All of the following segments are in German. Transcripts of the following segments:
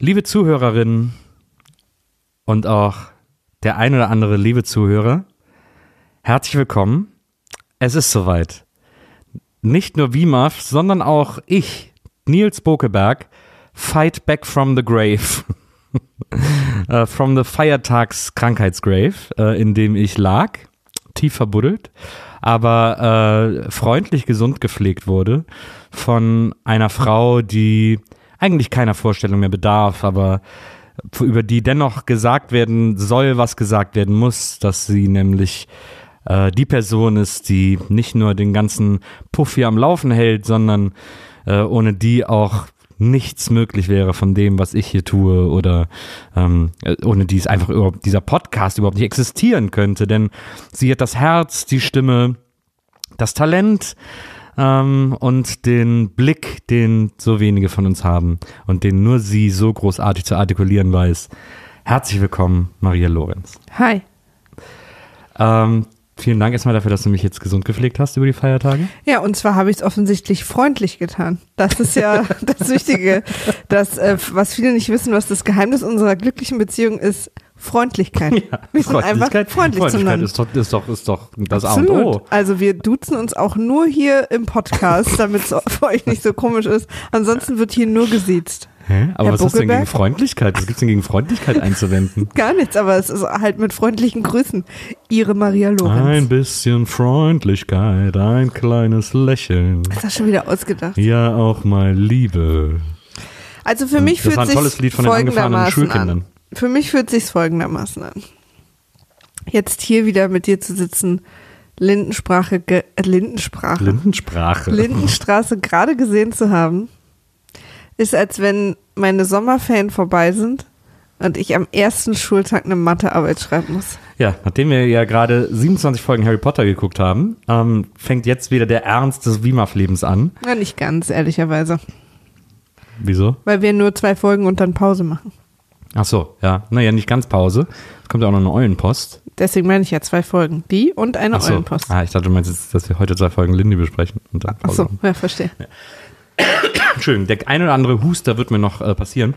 Liebe Zuhörerinnen und auch der ein oder andere liebe Zuhörer, herzlich willkommen. Es ist soweit. Nicht nur WIMAF, sondern auch ich, Nils Bokeberg, fight back from the grave. From the Feiertags-Krankheitsgrave, in dem ich lag, tief verbuddelt, aber freundlich gesund gepflegt wurde von einer Frau, die eigentlich keiner Vorstellung mehr bedarf, aber über die dennoch gesagt werden soll, was gesagt werden muss, dass sie nämlich die Person ist, die nicht nur den ganzen Puff hier am Laufen hält, sondern ohne die auch nichts möglich wäre von dem, was ich hier tue, oder ohne die es einfach überhaupt dieser Podcast überhaupt nicht existieren könnte, denn sie hat das Herz, die Stimme, das Talent und den Blick, den so wenige von uns haben und den nur sie so großartig zu artikulieren weiß. Herzlich willkommen, Maria Lorenz. Hi. Vielen Dank erstmal dafür, dass du mich jetzt gesund gepflegt hast über die Feiertage. Ja, und zwar habe ich es offensichtlich freundlich getan. Das ist ja das Wichtige, das, was viele nicht wissen, was das Geheimnis unserer glücklichen Beziehung ist: Freundlichkeit. Ja, wir sind einfach freundlich zueinander. Ist doch das Absolut. A und O. Also wir duzen uns auch nur hier im Podcast, damit es für euch nicht so komisch ist. Ansonsten wird hier nur gesiezt. Hä? Aber Herr was hast du denn Bokeberg? gegen Freundlichkeit? Was gibt's denn gegen Freundlichkeit einzuwenden? Gar nichts, aber es ist halt mit freundlichen Grüßen. Ihre Maria Lorenz. Ein bisschen Freundlichkeit, ein kleines Lächeln. Ist das schon wieder ausgedacht? Ja, auch mal Liebe. Also für mich Das fühlt war ein sich tolles Lied von den angefahrenen folgendermaßen Schulkindern. an. Für mich fühlt sich's folgendermaßen an. Jetzt hier wieder mit dir zu sitzen, Lindenstraße gerade gesehen zu haben, ist, als wenn meine Sommerferien vorbei sind und ich am ersten Schultag eine Mathearbeit schreiben muss. Ja, nachdem wir ja gerade 27 Folgen Harry Potter geguckt haben, fängt jetzt wieder der Ernst des WIMAF-Lebens an. Ja, nicht ganz, ehrlicherweise. Wieso? Weil wir nur 2 Folgen und dann Pause machen. Ach so, ja. Naja, nicht ganz Pause. Es kommt ja auch noch eine Eulenpost. Deswegen meine ich ja 2 Folgen. Die und eine Ach so. Eulenpost. Ich dachte, du meinst jetzt, dass wir heute 2 Folgen Lindy besprechen. Und dann Ach so, ja, verstehe. Ja. Entschuldigung, der ein oder andere Huster wird mir noch passieren.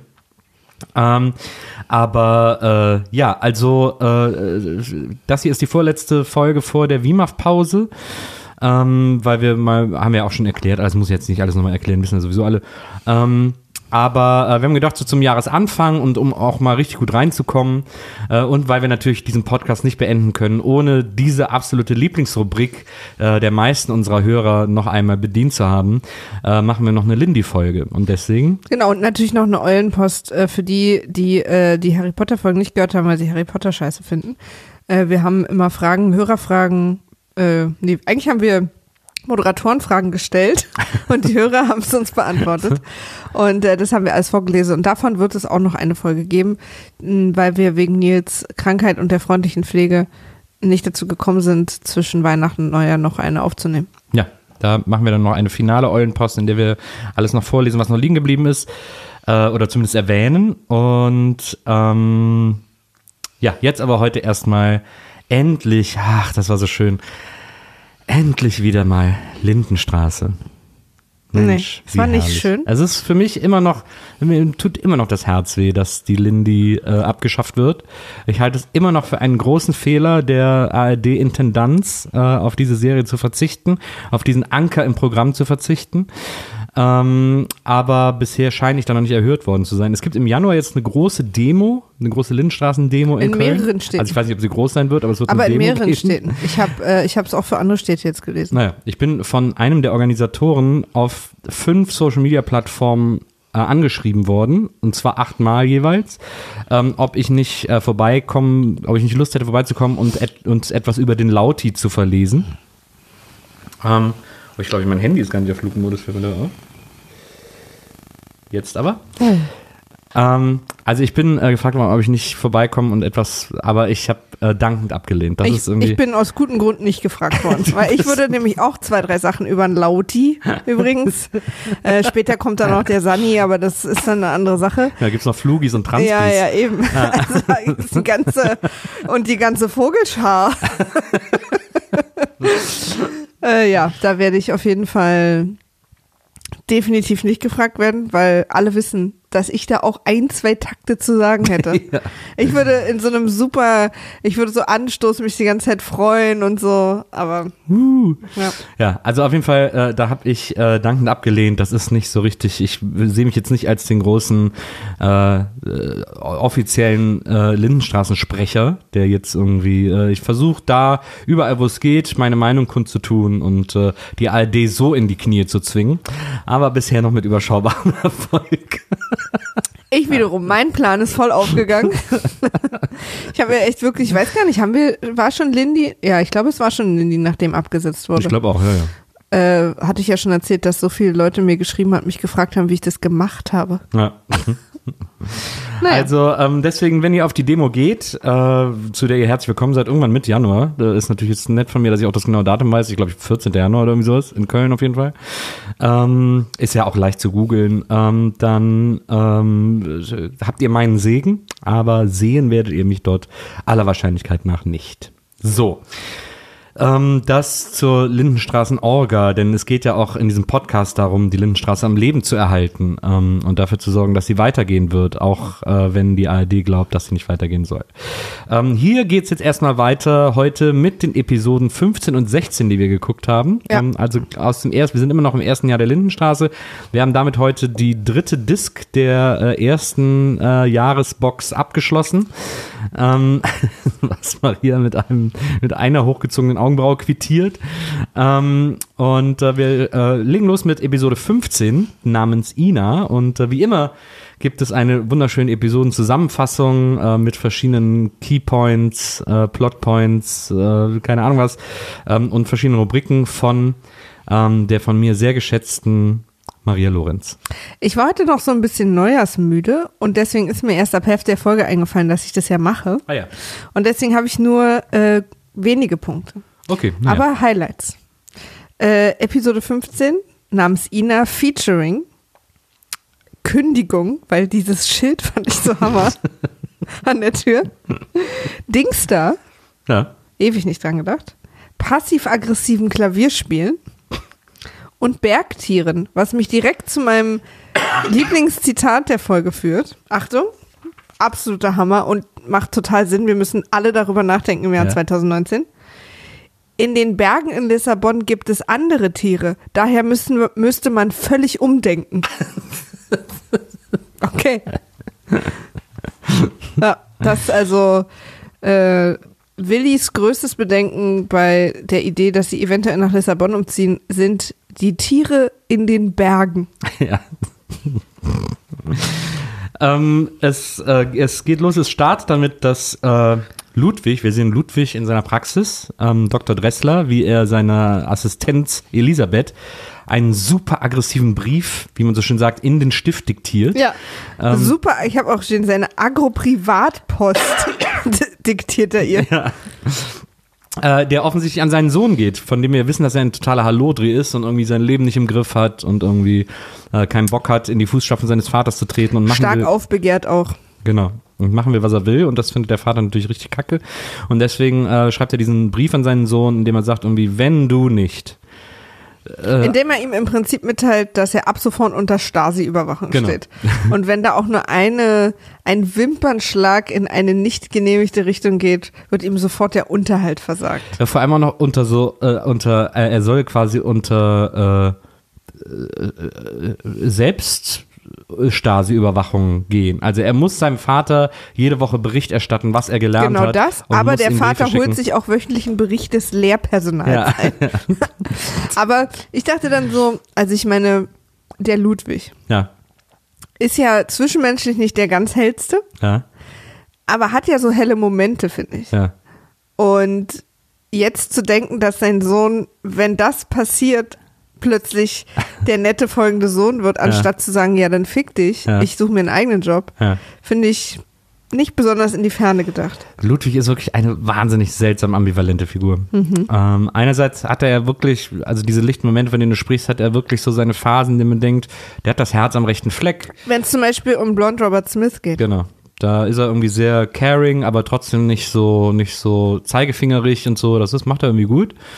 Aber ja, also das hier ist die vorletzte Folge vor der WIMAF-Pause, weil haben wir auch schon erklärt, also muss ich jetzt nicht alles nochmal erklären, wissen ja sowieso alle. Aber wir haben gedacht, so zum Jahresanfang und um auch mal richtig gut reinzukommen und weil wir natürlich diesen Podcast nicht beenden können, ohne diese absolute Lieblingsrubrik der meisten unserer Hörer noch einmal bedient zu haben, machen wir noch eine Lindy-Folge und deswegen... Genau, und natürlich noch eine Eulenpost für die Harry Potter-Folgen nicht gehört haben, weil sie Harry Potter scheiße finden. Wir haben immer Fragen, Hörerfragen, eigentlich haben wir Moderatorenfragen gestellt und die Hörer haben es uns beantwortet und das haben wir alles vorgelesen und davon wird es auch noch eine Folge geben, weil wir wegen Nils Krankheit und der freundlichen Pflege nicht dazu gekommen sind, zwischen Weihnachten und Neujahr noch eine aufzunehmen. Ja, da machen wir dann noch eine finale Eulenpost, in der wir alles noch vorlesen, was noch liegen geblieben ist oder zumindest erwähnen und ja, jetzt aber heute erstmal endlich, ach, das war so schön, endlich wieder mal Lindenstraße. Mensch, es war nicht herrlich. schön. Es ist für mich immer noch, mir tut immer noch das Herz weh, dass die Lindy abgeschafft wird. Ich halte es immer noch für einen großen Fehler der ARD-Intendanz, auf diese Serie zu verzichten, auf diesen Anker im Programm zu verzichten. Aber bisher scheine ich da noch nicht erhört worden zu sein. Es gibt im Januar jetzt eine große Demo, eine große Lindenstraßen-Demo in Köln. In mehreren Städten. Also ich weiß nicht, ob sie groß sein wird, aber es wird eine Demo in mehreren geben. Städten. Ich habe es auch für andere Städte jetzt gelesen. Naja, ich bin von einem der Organisatoren auf 5 Social-Media-Plattformen angeschrieben worden, und zwar 8-mal jeweils, ob ich nicht Lust hätte vorbeizukommen und uns etwas über den Lauti zu verlesen. Ich glaube, mein Handy ist gar nicht auf Flugmodus für mich. Jetzt aber. Also ich bin gefragt worden, ob ich nicht vorbeikomme und etwas, aber ich habe dankend abgelehnt. Das ist irgendwie ich bin aus gutem Grund nicht gefragt worden, weil ich würde nämlich auch 2, 3 Sachen über ein Lauti übrigens. Später kommt dann noch der Sani, aber das ist dann eine andere Sache. Ja, gibt's noch Flugis und Transpis. Ja, eben. Also die ganze Vogelschar. Ja, da werde ich auf jeden Fall definitiv nicht gefragt werden, weil alle wissen, dass ich da auch 1-2 Takte zu sagen hätte. Ja. Ich würde so anstoßen, mich die ganze Zeit freuen und so, aber Ja, also auf jeden Fall, da habe ich dankend abgelehnt. Das ist nicht so richtig. Ich sehe mich jetzt nicht als den großen offiziellen Lindenstraßensprecher, der jetzt irgendwie, ich versuche da überall, wo es geht, meine Meinung kundzutun und die ARD so in die Knie zu zwingen, aber bisher noch mit überschaubarem Erfolg. ich wiederum, mein Plan ist voll aufgegangen. Ich habe ja echt wirklich, ich weiß gar nicht, war schon Lindy? Ja, ich glaube, es war schon Lindy, nachdem abgesetzt wurde. Ich glaube auch, ja. Hatte ich ja schon erzählt, dass so viele Leute mir geschrieben haben, mich gefragt haben, wie ich das gemacht habe. Ja. Naja. Also deswegen, wenn ihr auf die Demo geht, zu der ihr herzlich willkommen seid, irgendwann Mitte Januar, das ist natürlich jetzt nett von mir, dass ich auch das genaue Datum weiß, ich glaube 14. Januar oder irgendwie sowas, in Köln auf jeden Fall, ist ja auch leicht zu googeln, dann habt ihr meinen Segen, aber sehen werdet ihr mich dort aller Wahrscheinlichkeit nach nicht. So. Das zur Lindenstraßen-Orga, denn es geht ja auch in diesem Podcast darum, die Lindenstraße am Leben zu erhalten und dafür zu sorgen, dass sie weitergehen wird, auch wenn die ARD glaubt, dass sie nicht weitergehen soll. Hier geht's jetzt erstmal weiter heute mit den Episoden 15 und 16, die wir geguckt haben. Ja. Also wir sind immer noch im ersten Jahr der Lindenstraße. Wir haben damit heute die dritte Disc der ersten Jahresbox abgeschlossen. Was Maria mit einer hochgezogenen Augenbraue quittiert. Und wir legen los mit Episode 15 namens Ina. Und wie immer gibt es eine wunderschöne Episodenzusammenfassung mit verschiedenen Keypoints, Plotpoints, keine Ahnung was, und verschiedenen Rubriken von der von mir sehr geschätzten Maria Lorenz. Ich war heute noch so ein bisschen neujahrsmüde und deswegen ist mir erst ab Hälfte der Folge eingefallen, dass ich das ja mache. Ah ja. Und deswegen habe ich nur wenige Punkte. Okay. Ja. Aber Highlights. Episode 15 namens Ina featuring Kündigung, weil dieses Schild fand ich so hammer an der Tür. Dingstar. Ja. Ewig nicht dran gedacht. Passiv-aggressiven Klavierspielen. Und Bergtieren, was mich direkt zu meinem Lieblingszitat der Folge führt. Achtung, absoluter Hammer und macht total Sinn. Wir müssen alle darüber nachdenken im Jahr 2019. In den Bergen in Lissabon gibt es andere Tiere. Daher müsste man völlig umdenken. Okay. Ja, das also Willis größtes Bedenken bei der Idee, dass sie eventuell nach Lissabon umziehen, sind die Tiere in den Bergen. Ja. Es geht los, es startet damit, dass Ludwig, wir sehen Ludwig in seiner Praxis, Dr. Dressler, wie er seiner Assistenz Elisabeth einen super aggressiven Brief, wie man so schön sagt, in den Stift diktiert. Ja, super, ich habe auch stehen, seine Agro-Privatpost diktiert er ihr. Ja. Der offensichtlich an seinen Sohn geht, von dem wir wissen, dass er ein totaler Hallodri ist und irgendwie sein Leben nicht im Griff hat und irgendwie keinen Bock hat, in die Fußstapfen seines Vaters zu treten und machen stark aufbegehrt auch. Genau. Und machen will, was er will, und das findet der Vater natürlich richtig kacke. Und deswegen schreibt er diesen Brief an seinen Sohn, in dem er sagt irgendwie, wenn du nicht. Indem er ihm im Prinzip mitteilt, dass er ab sofort unter Stasi-Überwachung steht. Und wenn da auch nur ein Wimpernschlag in eine nicht genehmigte Richtung geht, wird ihm sofort der Unterhalt versagt. Ja, vor allem auch noch er soll quasi unter Selbst-Stasi-Überwachung gehen. Also er muss seinem Vater jede Woche Bericht erstatten, was er gelernt hat. Genau das, aber der Vater holt sich auch wöchentlich einen Bericht des Lehrpersonals ein. Aber ich dachte dann so, also ich meine, der Ludwig ist ja zwischenmenschlich nicht der ganz hellste, aber hat ja so helle Momente, finde ich. Ja. Und jetzt zu denken, dass sein Sohn, wenn das passiert, plötzlich der nette folgende Sohn wird, anstatt zu sagen, ja, dann fick dich, ich suche mir einen eigenen Job, finde ich nicht besonders in die Ferne gedacht. Ludwig ist wirklich eine wahnsinnig seltsam ambivalente Figur. Einerseits hat er ja wirklich, also diese lichten Momente, von denen du sprichst, hat er wirklich so seine Phasen, in denen man denkt, der hat das Herz am rechten Fleck. Wenn es zum Beispiel um Blond Robert Smith geht. Genau. Da ist er irgendwie sehr caring, aber trotzdem nicht so zeigefingerig und so. Das macht er irgendwie gut.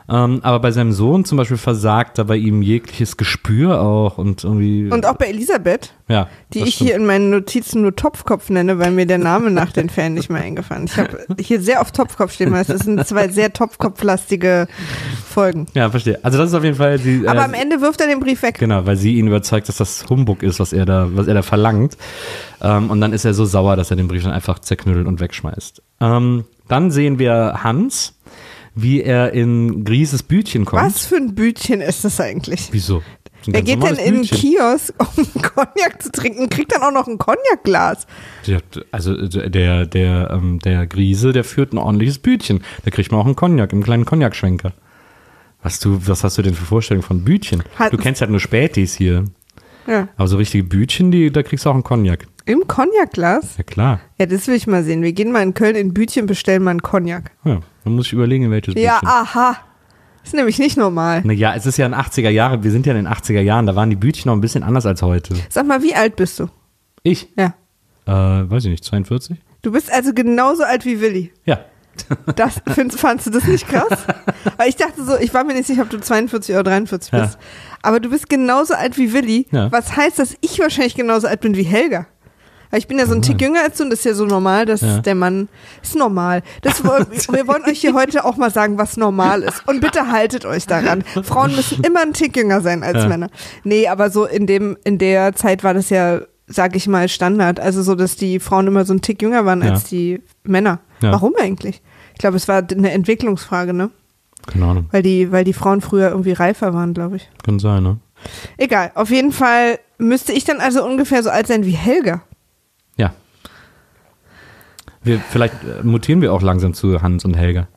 Aber bei seinem Sohn zum Beispiel versagt da bei ihm jegliches Gespür auch und irgendwie. Und auch bei Elisabeth, ja, die ich hier in meinen Notizen nur Topfkopf nenne, weil mir der Name nach den Ferien nicht mehr eingefallen ist. Ich habe hier sehr oft Topfkopf stehen, weil es sind 2 sehr Topfkopflastige Folgen. Ja, verstehe. Also das ist auf jeden Fall die. Aber am Ende wirft er den Brief weg. Genau, weil sie ihn überzeugt, dass das Humbug ist, was er da verlangt. Und dann ist er so sauer, dass er den Brief dann einfach zerknüttelt und wegschmeißt. Dann sehen wir Hans, wie er in Grieses Bütchen kommt. Was für ein Bütchen ist das eigentlich? Wieso? Er geht dann in den Kiosk, um Cognac zu trinken, kriegt dann auch noch ein Cognacglas. Ja, also der Griese, der führt ein ordentliches Bütchen. Da kriegt man auch einen Cognac, einen kleinen Cognac-Schwenker. Was hast du denn für Vorstellungen von Bütchen? Du kennst halt nur Spätis hier. Ja. Aber so richtige Bütchen, da kriegst du auch einen Cognac. Im Cognacglas? Ja, klar. Ja, das will ich mal sehen. Wir gehen mal in Köln in Bütchen, bestellen mal einen Cognac. Ja, dann muss ich überlegen, in welches Ja, Bütchen. aha. Ist nämlich nicht normal. Naja, es ist ja in den 80er Jahren, wir sind ja in den 80er Jahren, da waren die Bütchen noch ein bisschen anders als heute. Sag mal, wie alt bist du? Ich? Ja. Weiß ich nicht, 42? Du bist also genauso alt wie Willi. Ja. Fandst du das nicht krass? Weil ich dachte so, ich war mir nicht sicher, ob du 42 oder 43 bist. Ja. Aber du bist genauso alt wie Willi. Ja. Was heißt, dass ich wahrscheinlich genauso alt bin wie Helga? Weil ich bin ja so ein Tick jünger als du und das ist ja so normal, dass der Mann ist normal. Wir wollen euch hier heute auch mal sagen, was normal ist. Und bitte haltet euch daran. Frauen müssen immer ein Tick jünger sein als Männer. Nee, aber so in der Zeit war das ja, sag ich mal, Standard. Also so, dass die Frauen immer so ein Tick jünger waren als die Männer. Ja. Warum eigentlich? Ich glaube, es war eine Entwicklungsfrage, ne? Keine Ahnung. Weil die Frauen früher irgendwie reifer waren, glaube ich. Kann sein, ne? Egal, auf jeden Fall müsste ich dann also ungefähr so alt sein wie Helga. Ja. Vielleicht mutieren wir auch langsam zu Hans und Helga.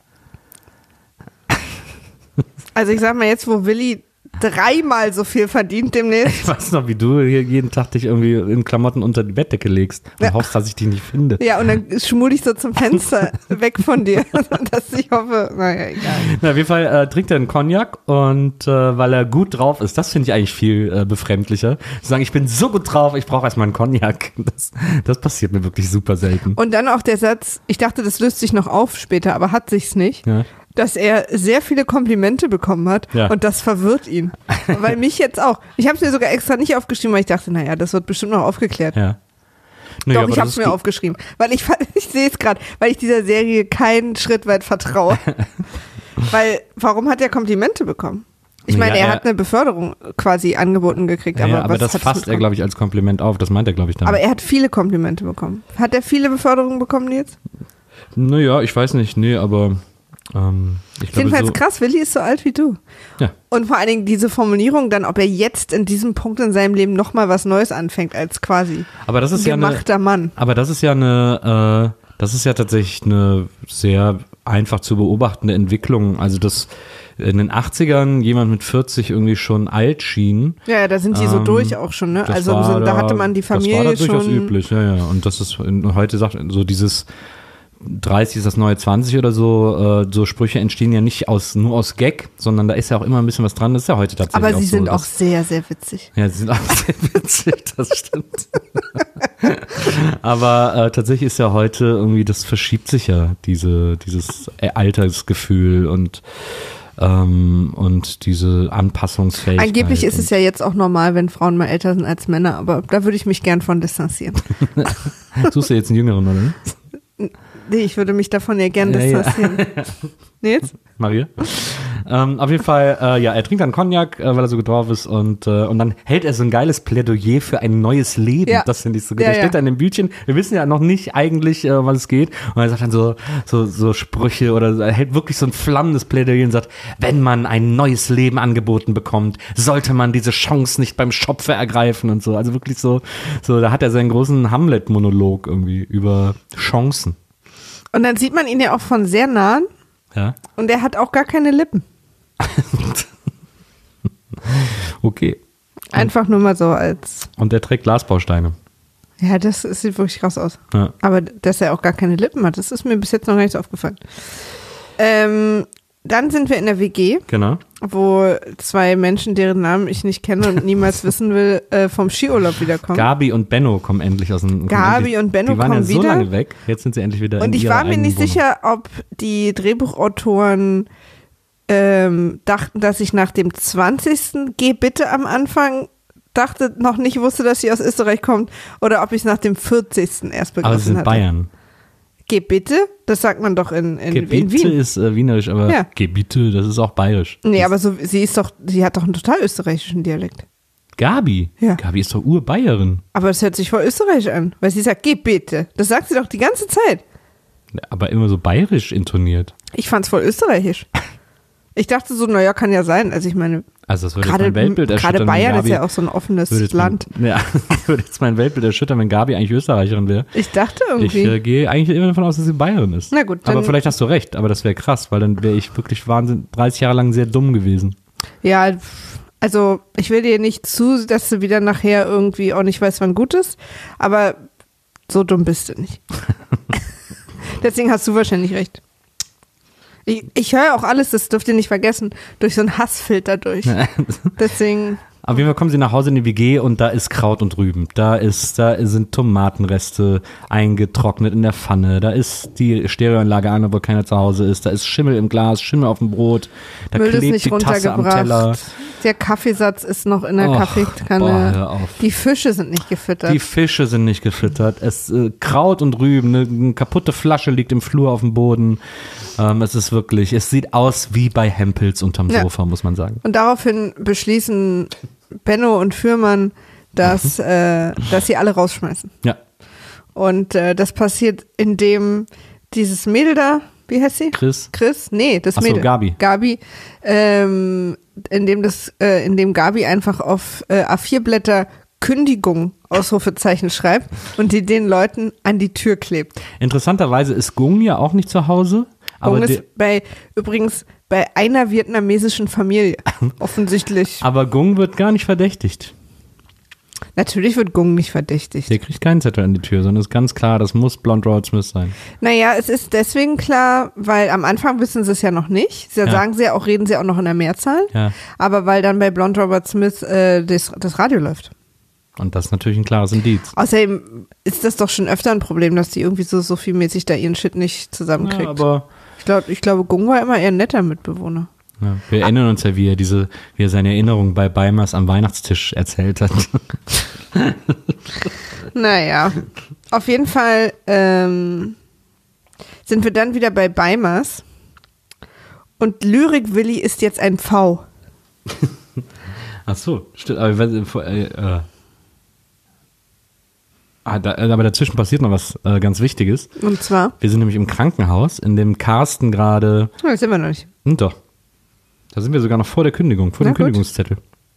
Also ich sag mal jetzt, wo Willi 3-mal so viel verdient demnächst. Ich weiß noch, wie du hier jeden Tag dich irgendwie in Klamotten unter die Bettdecke legst und hoffst, dass ich dich nicht finde. Ja, und dann schmul ich so zum Fenster weg von dir, dass ich hoffe, naja, egal. Na, auf jeden Fall trinkt er einen Cognac und weil er gut drauf ist, das finde ich eigentlich viel befremdlicher. Zu sagen, ich bin so gut drauf, ich brauche erstmal einen Cognac. Das passiert mir wirklich super selten. Und dann auch der Satz, ich dachte, das löst sich noch auf später, aber hat sich's nicht. Ja. Dass er sehr viele Komplimente bekommen hat und das verwirrt ihn. Weil mich jetzt auch. Ich habe es mir sogar extra nicht aufgeschrieben, weil ich dachte, naja, das wird bestimmt noch aufgeklärt. Ja. Doch, ich habe es mir aufgeschrieben. Weil ich sehe es gerade, weil ich dieser Serie keinen Schritt weit vertraue. Weil, warum hat er Komplimente bekommen? Ich meine, er hat eine Beförderung quasi angeboten gekriegt. Aber das fasst er, glaube ich, als Kompliment auf. Das meint er, glaube ich, damit. Aber er hat viele Komplimente bekommen. Hat er viele Beförderungen bekommen jetzt? Naja, ich weiß nicht. Nee, aber ich glaube jedenfalls krass, Willi ist so alt wie du. Ja. Und vor allen Dingen diese Formulierung dann, ob er jetzt in diesem Punkt in seinem Leben nochmal was Neues anfängt als quasi gemachter Mann. Aber das ist ja das ist ja tatsächlich eine sehr einfach zu beobachtende Entwicklung. Also dass in den 80ern jemand mit 40 irgendwie schon alt schien. Ja, da sind die so durch auch schon, ne? Also da hatte man die Familie das war da durchaus schon. Üblich, ja. Und das ist heute sagt so dieses 30 ist das neue 20 oder so, so Sprüche entstehen ja nicht nur aus Gag, sondern da ist ja auch immer ein bisschen was dran, das ist ja heute tatsächlich aber auch sie so. sind auch sehr, sehr witzig. Ja, sie sind auch sehr witzig, das stimmt. Aber tatsächlich ist ja heute irgendwie, das verschiebt sich ja, dieses Altersgefühl und diese Anpassungsfähigkeit. Angeblich ist es ja jetzt auch normal, wenn Frauen mal älter sind als Männer, aber da würde ich mich gern von distanzieren. Suchst du jetzt einen Jüngeren, oder? Nee, ich würde mich davon ja gern distanzieren. Ja. Nils? Maria? Auf jeden Fall, er trinkt dann Cognac, weil er so gut drauf ist und dann hält er so ein geiles Plädoyer für ein neues Leben. Ja. Das finde ich so gut. Er steht da in dem Bütchen, wir wissen ja noch nicht eigentlich, was es geht und er sagt dann so Sprüche oder er hält wirklich so ein flammendes Plädoyer und sagt, wenn man ein neues Leben angeboten bekommt, sollte man diese Chance nicht beim Schopfe ergreifen und so. Also wirklich so da hat er seinen großen Hamlet-Monolog irgendwie über Chancen. Und dann sieht man ihn ja auch von sehr nahen. Ja. Und er hat auch gar keine Lippen. Okay. Einfach nur mal so als. Und er trägt Glasbausteine. Ja, das sieht wirklich krass aus. Ja. Aber dass er auch gar keine Lippen hat, das ist mir bis jetzt noch gar nicht so aufgefallen. Dann sind wir in der WG, genau, wo 2 Menschen, deren Namen ich nicht kenne und niemals wissen will, vom Skiurlaub wiederkommen. Gabi und Benno kommen endlich aus dem. Gabi und Benno kommen wieder. Die waren ja so lange weg, jetzt sind sie endlich wieder und in ihrer ich war mir nicht sicher, ob die Drehbuchautoren dachten, dass ich nach dem 20. Geh bitte am Anfang noch nicht wusste, dass sie aus Österreich kommt, oder ob ich es nach dem 40. erst begriffen Aber sie sind hatte. Bayern. Geh bitte? Das sagt man doch in Gebiete Wien. ist wienerisch, aber Ja. Gebiete, das ist auch bayerisch. Nee, aber so, sie hat doch einen total österreichischen Dialekt. Gabi? Ja. Gabi ist doch Urbayerin. Aber es hört sich voll österreichisch an, weil sie sagt, geh bitte. Das sagt sie doch die ganze Zeit. Aber immer so bayerisch intoniert. Ich fand's voll österreichisch. Ich dachte so, naja, kann ja sein. Also ich meine, Also das würde jetzt mein Weltbild erschüttern. gerade Bayern wenn Gabi, ist ja auch so ein offenes würde jetzt Land. würde jetzt mein Weltbild erschüttern, wenn Gabi eigentlich Österreicherin wäre. Ich dachte Ich irgendwie. gehe eigentlich immer davon aus, dass sie Bayerin ist. Na gut, dann- aber vielleicht hast du recht, aber das wäre krass, weil dann wäre ich wirklich 30 Jahre lang sehr dumm gewesen. Ja, also ich will dir nicht dass du wieder nachher irgendwie auch nicht weißt, wann gut ist, aber so dumm bist du nicht. Deswegen hast du wahrscheinlich recht. Ich höre auch alles, das dürft ihr nicht vergessen, durch so einen Hassfilter durch. Deswegen, Auf jeden Fall kommen sie nach Hause in die WG und da ist Kraut und Rüben. Da sind Tomatenreste eingetrocknet in der Pfanne. Da ist die Stereoanlage an, obwohl keiner zu Hause ist. Da ist Schimmel im Glas, Schimmel auf dem Brot. Da Müll ist klebt nicht die Tasse am Teller. runtergebracht. Der Kaffeesatz ist noch in der Och, Kaffeekanne. boah, hör auf. Die Fische sind nicht gefüttert. Die Fische sind nicht gefüttert. Kraut und Rüben, eine kaputte Flasche liegt im Flur auf dem Boden. Es sieht aus wie bei Hempels unterm Ja. Sofa, muss man sagen. Und daraufhin beschließen Benno und Fürmann, dass sie alle rausschmeißen. Ja, Und das passiert, indem dieses Mädel da, wie heißt sie? Chris. Nee, das Ach so, Mädel. Gabi. Indem Gabi einfach auf A4-Blätter Kündigung, Ausrufezeichen schreibt und die den Leuten an die Tür klebt. Interessanterweise ist Gung ja auch nicht zu Hause. Aber Gung ist übrigens bei einer vietnamesischen Familie, offensichtlich. Aber Gung wird gar nicht verdächtigt. Natürlich wird Gung nicht verdächtigt. Der kriegt keinen Zettel an die Tür, sondern es ist ganz klar, das muss Blonde Robert Smith sein. Naja, es ist deswegen klar, weil am Anfang wissen sie es ja noch nicht. Ja. Reden sie auch noch in der Mehrzahl. Ja. Aber weil dann bei Blonde Robert Smith das Radio läuft. Und das ist natürlich ein klares Indiz. Außerdem ist das doch schon öfter ein Problem, dass die irgendwie so vielmäßig da ihren Shit nicht zusammenkriegt. Ja, aber ich glaube, Gung war immer eher ein netter Mitbewohner. ja, wir erinnern uns ja, wie er seine Erinnerungen bei Beimers am Weihnachtstisch erzählt hat. Naja, auf jeden Fall sind wir dann wieder bei Beimers und Lyrik-Willi ist jetzt ein V. Ach so, stimmt. Aber dazwischen passiert noch was ganz Wichtiges. Und zwar, Wir sind nämlich im Krankenhaus, in dem Carsten gerade. das sind wir noch nicht. Doch. Da sind wir sogar noch vor der Kündigung, vor Na dem gut. Kündigungszettel.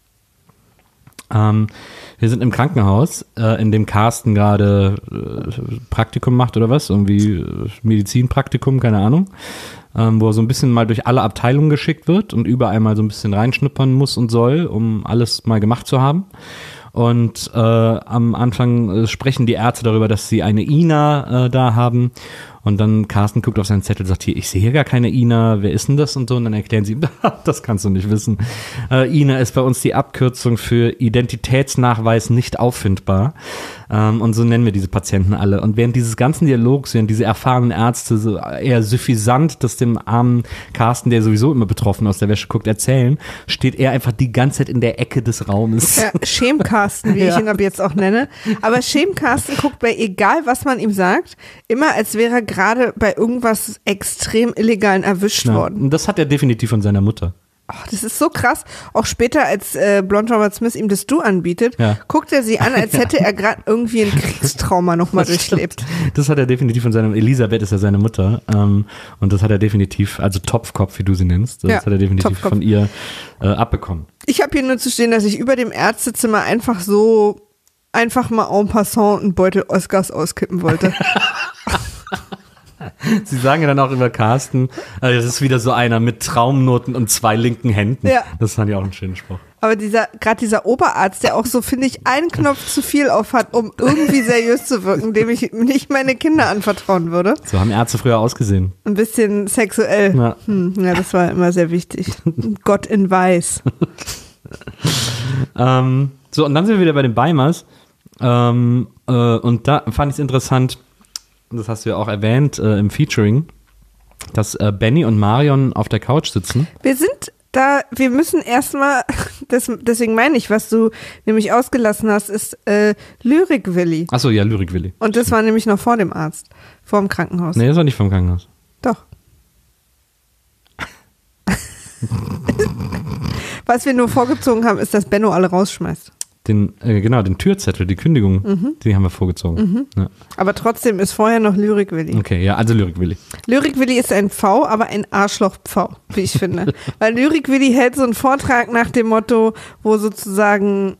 Wir sind im Krankenhaus, in dem Carsten gerade Praktikum macht oder was, irgendwie Medizinpraktikum, keine Ahnung, wo er so ein bisschen mal durch alle Abteilungen geschickt wird und überall mal so ein bisschen reinschnuppern muss und soll, um alles mal gemacht zu haben. Und am Anfang sprechen die Ärzte darüber, dass sie eine Ina da haben. Und dann Carsten guckt auf seinen Zettel und sagt, hier, ich sehe hier gar keine Ina, wer ist denn das und so. Und dann erklären sie ihm, das kannst du nicht wissen. Ina ist bei uns die Abkürzung für Identitätsnachweis nicht auffindbar. Und so nennen wir diese Patienten alle. Und während dieses ganzen Dialogs, während diese erfahrenen Ärzte so eher suffisant, das dem armen Carsten, der sowieso immer betroffen aus der Wäsche guckt, erzählen, steht er einfach die ganze Zeit in der Ecke des Raumes. Ja, Schemcarsten, wie ich ihn ab jetzt auch nenne. Aber Schemcarsten guckt bei egal, was man ihm sagt, immer als wäre er gerade bei irgendwas extrem Illegalen erwischt Ja, worden. und das hat er definitiv von seiner Mutter. Oh, das ist so krass. Auch später, als Blonde Robert Smith ihm das Du anbietet, Ja. guckt er sie an, als hätte er gerade irgendwie ein Kriegstrauma nochmal durchlebt. Stimmt. Das hat er definitiv von seiner, Elisabeth ist ja seine Mutter, und das hat er definitiv, also Topfkopf, wie du sie nennst, das Ja, hat er definitiv Topfkopf. von ihr abbekommen. Ich habe hier nur zu stehen, dass ich über dem Ärztezimmer einfach mal en passant einen Beutel Oscars auskippen wollte. Sie sagen ja dann auch über Carsten, das ist wieder so einer mit Traumnoten und 2 linken Händen. Ja. Das fand ich auch einen schönen Spruch. Aber gerade dieser Oberarzt, der auch so, finde ich, einen Knopf zu viel auf hat, um irgendwie seriös zu wirken, dem ich nicht meine Kinder anvertrauen würde. So haben Ärzte früher ausgesehen. Ein bisschen sexuell. Ja. Ja, das war immer sehr wichtig. Gott in Weiß. So, und dann sind wir wieder bei den Beimers. Und da fand ich es interessant, das hast du ja auch erwähnt im Featuring, dass Benny und Marion auf der Couch sitzen. Wir müssen erstmal, deswegen meine ich, was du nämlich ausgelassen hast, ist Lyrik-Willi. Achso, ja, Lyrik-Willi. Und das war nämlich noch vor dem Arzt, vor dem Krankenhaus. Nee, das war nicht vom Krankenhaus. Doch. Was wir nur vorgezogen haben, ist, dass Benno alle rausschmeißt. Den Türzettel, die Kündigung, die haben wir vorgezogen. Ja. Aber trotzdem ist vorher noch Lyrik-Willi. Okay, ja, also Lyrik-Willi. Lyrik-Willi ist ein V, aber ein Arschloch-V, wie ich finde. Weil Lyrik-Willi hält so einen Vortrag nach dem Motto, wo sozusagen,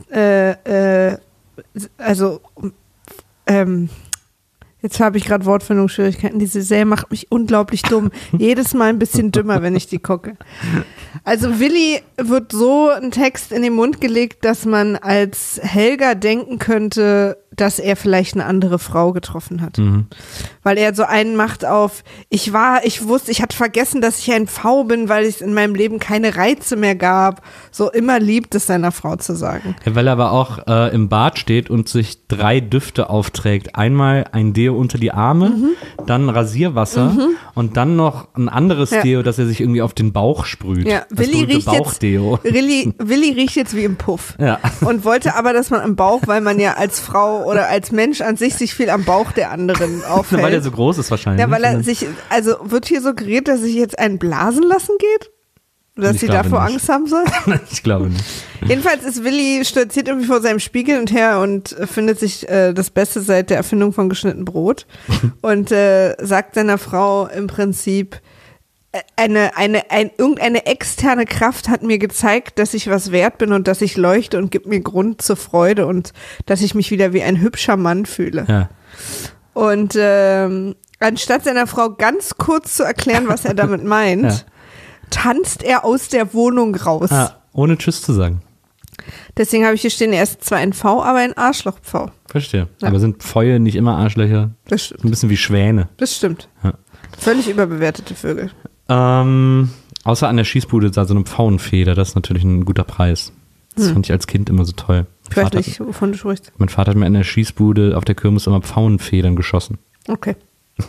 jetzt habe ich gerade Wortfindungsschwierigkeiten. Diese Serie macht mich unglaublich dumm. Jedes Mal ein bisschen dümmer, wenn ich die gucke. Also Willi wird so ein Text in den Mund gelegt, dass man als Helga denken könnte, dass er vielleicht eine andere Frau getroffen hat. Weil er so einen macht auf, ich hatte vergessen, dass ich ein V bin, weil es in meinem Leben keine Reize mehr gab. So immer liebt es seiner Frau zu sagen. Ja, weil er aber auch im Bad steht und sich 3 Düfte aufträgt. Einmal ein Deo unter die Arme, dann Rasierwasser und dann noch ein anderes Deo, das er sich irgendwie auf den Bauch sprüht. Ja, das Willi riecht Bauchdeo. Willi riecht jetzt wie im Puff. Ja. Und wollte aber, dass man am Bauch, weil man ja als Frau oder als Mensch an sich viel am Bauch der anderen aufhält. Weil er so groß ist wahrscheinlich. Ja, weil er wird hier suggeriert, dass sich jetzt einen blasen lassen geht? Oder dass sie davor Angst haben soll? Ich glaube nicht. Jedenfalls ist Willi stolziert irgendwie vor seinem Spiegel und her und findet sich das Beste seit der Erfindung von geschnitten Brot und sagt seiner Frau im Prinzip, irgendeine externe Kraft hat mir gezeigt, dass ich was wert bin und dass ich leuchte und gibt mir Grund zur Freude und dass ich mich wieder wie ein hübscher Mann fühle. Ja. Und anstatt seiner Frau ganz kurz zu erklären, was er damit meint, tanzt er aus der Wohnung raus. Ohne Tschüss zu sagen. Deswegen habe ich hier stehen, er ist zwar ein V, aber ein Arschloch-V. Verstehe. Ja. Aber sind Pfeue nicht immer Arschlöcher? Das stimmt. Ein bisschen wie Schwäne. Das stimmt. Ja. Völlig überbewertete Vögel. Außer an der Schießbude da so eine Pfauenfeder, das ist natürlich ein guter Preis. Das fand ich als Kind immer so toll. Ich weiß nicht, wovon du sprichst. Mein Vater hat mir in der Schießbude auf der Kirmes immer Pfauenfedern geschossen. Okay.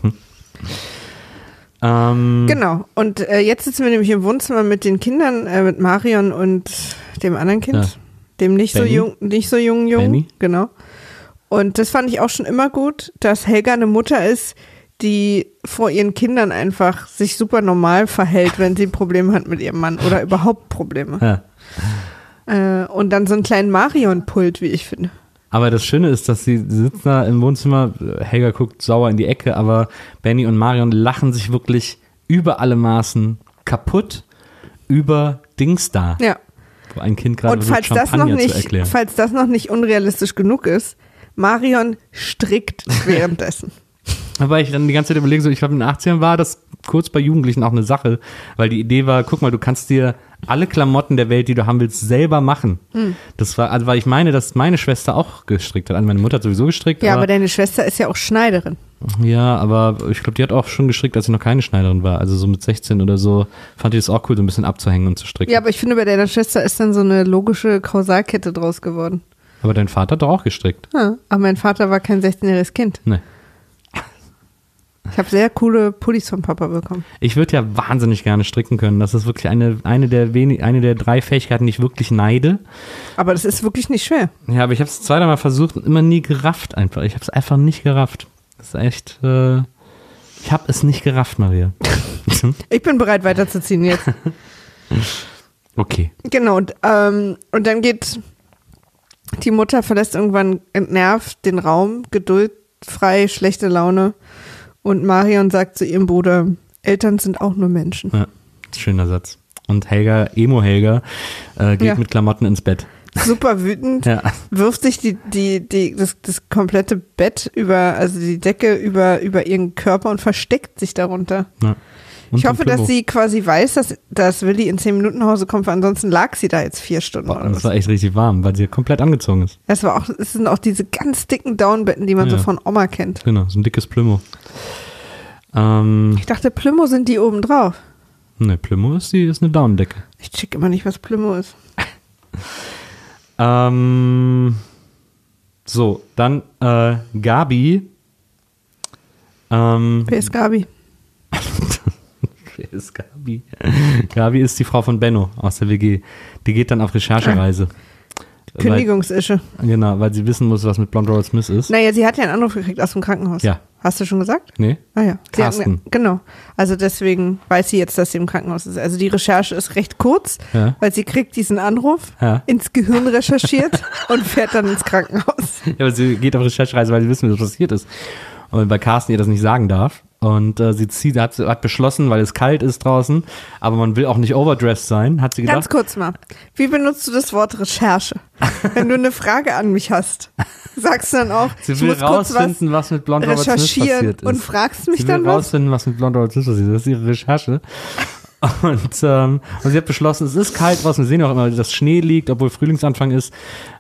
Genau. Und jetzt sitzen wir nämlich im Wohnzimmer mit den Kindern, mit Marion und dem anderen Kind, dem nicht so jungen Jungen. Benny. Genau. Und das fand ich auch schon immer gut, dass Helga eine Mutter ist, die vor ihren Kindern einfach sich super normal verhält, wenn sie Probleme hat mit ihrem Mann oder überhaupt Probleme. Ja. Und dann so einen kleinen Marion-Pult, wie ich finde. Aber das Schöne ist, dass sie sitzen da im Wohnzimmer, Helga guckt sauer in die Ecke, aber Benny und Marion lachen sich wirklich über alle Maßen kaputt über Dings da. Ja. Wo ein Kind gerade versucht, Champagner zu erklären. Falls das noch nicht unrealistisch genug ist, Marion strickt währenddessen. Aber ich dann die ganze Zeit überlege, so ich glaube in den 80ern war das kurz bei Jugendlichen auch eine Sache, weil die Idee war, guck mal, du kannst dir alle Klamotten der Welt, die du haben willst, selber machen. Das war, also weil ich meine, dass meine Schwester auch gestrickt hat. Also meine Mutter hat sowieso gestrickt. Ja, aber deine Schwester ist ja auch Schneiderin. Ja, aber ich glaube, die hat auch schon gestrickt, als sie noch keine Schneiderin war. Also so mit 16 oder so fand ich es auch cool, so ein bisschen abzuhängen und zu stricken. Ja, aber ich finde, bei deiner Schwester ist dann so eine logische Kausalkette draus geworden. Aber dein Vater hat doch auch gestrickt. Ja, aber mein Vater war kein 16-jähriges Kind. Nee. Ich habe sehr coole Pullis vom Papa bekommen. Ich würde ja wahnsinnig gerne stricken können. Das ist wirklich eine der 3 Fähigkeiten, die ich wirklich neide. Aber das ist wirklich nicht schwer. Ja, aber ich habe es 2 Mal versucht und immer nie gerafft einfach. Ich habe es einfach nicht gerafft. Das ist echt, ich habe es nicht gerafft, Maria. Ich bin bereit weiterzuziehen jetzt. Okay. Genau, und dann geht die Mutter, verlässt irgendwann entnervt den Raum, geduldfrei, schlechte Laune. Und Marion sagt zu ihrem Bruder, Eltern sind auch nur Menschen. Ja, schöner Satz. Und Helga, Emo-Helga, geht mit Klamotten ins Bett. Super wütend, wirft sich das komplette Bett also die Decke über ihren Körper und versteckt sich darunter. Ja. Ich hoffe, dass sie quasi weiß, dass Willi in 10 Minuten nach Hause kommt, weil ansonsten lag sie da jetzt 4 Stunden. Boah, das war echt richtig warm, weil sie komplett angezogen ist. Es sind auch diese ganz dicken Downbetten, die man so von Oma kennt. Genau, so ein dickes Plümo. Ich dachte, Plümo sind die oben drauf. Ne, Plümo ist eine Daunendecke. Ich check immer nicht, was Plümo ist. So, dann Gabi. Wer ist Gabi? Wer ist Gabi? Gabi ist die Frau von Benno aus der WG. Die geht dann auf Recherchereise. Kündigungsische. Genau, weil sie wissen muss, was mit Blonde Robert Smith ist. Naja, sie hat ja einen Anruf gekriegt aus dem Krankenhaus. Ja. Hast du schon gesagt? Nee. Ah ja. Carsten. Genau. Also deswegen weiß sie jetzt, dass sie im Krankenhaus ist. Also die Recherche ist recht kurz, weil sie kriegt diesen Anruf, ins Gehirn recherchiert und fährt dann ins Krankenhaus. Ja, aber sie geht auf Recherchereise, weil sie wissen, was passiert ist. Und weil Carsten ihr das nicht sagen darf. Und sie hat beschlossen, weil es kalt ist draußen, aber man will auch nicht overdressed sein, hat sie gedacht. Ganz kurz mal, wie benutzt du das Wort Recherche? Wenn du eine Frage an mich hast, sagst du dann auch, sie will rausfinden, was mit Blonde Robert Smith passiert ist. Und fragst mich dann was? Sie will rausfinden, was mit Blonde Robert Smith passiert ist. Das ist ihre Recherche. Und sie hat beschlossen, es ist kalt draußen, wir sehen auch immer, dass Schnee liegt, obwohl Frühlingsanfang ist,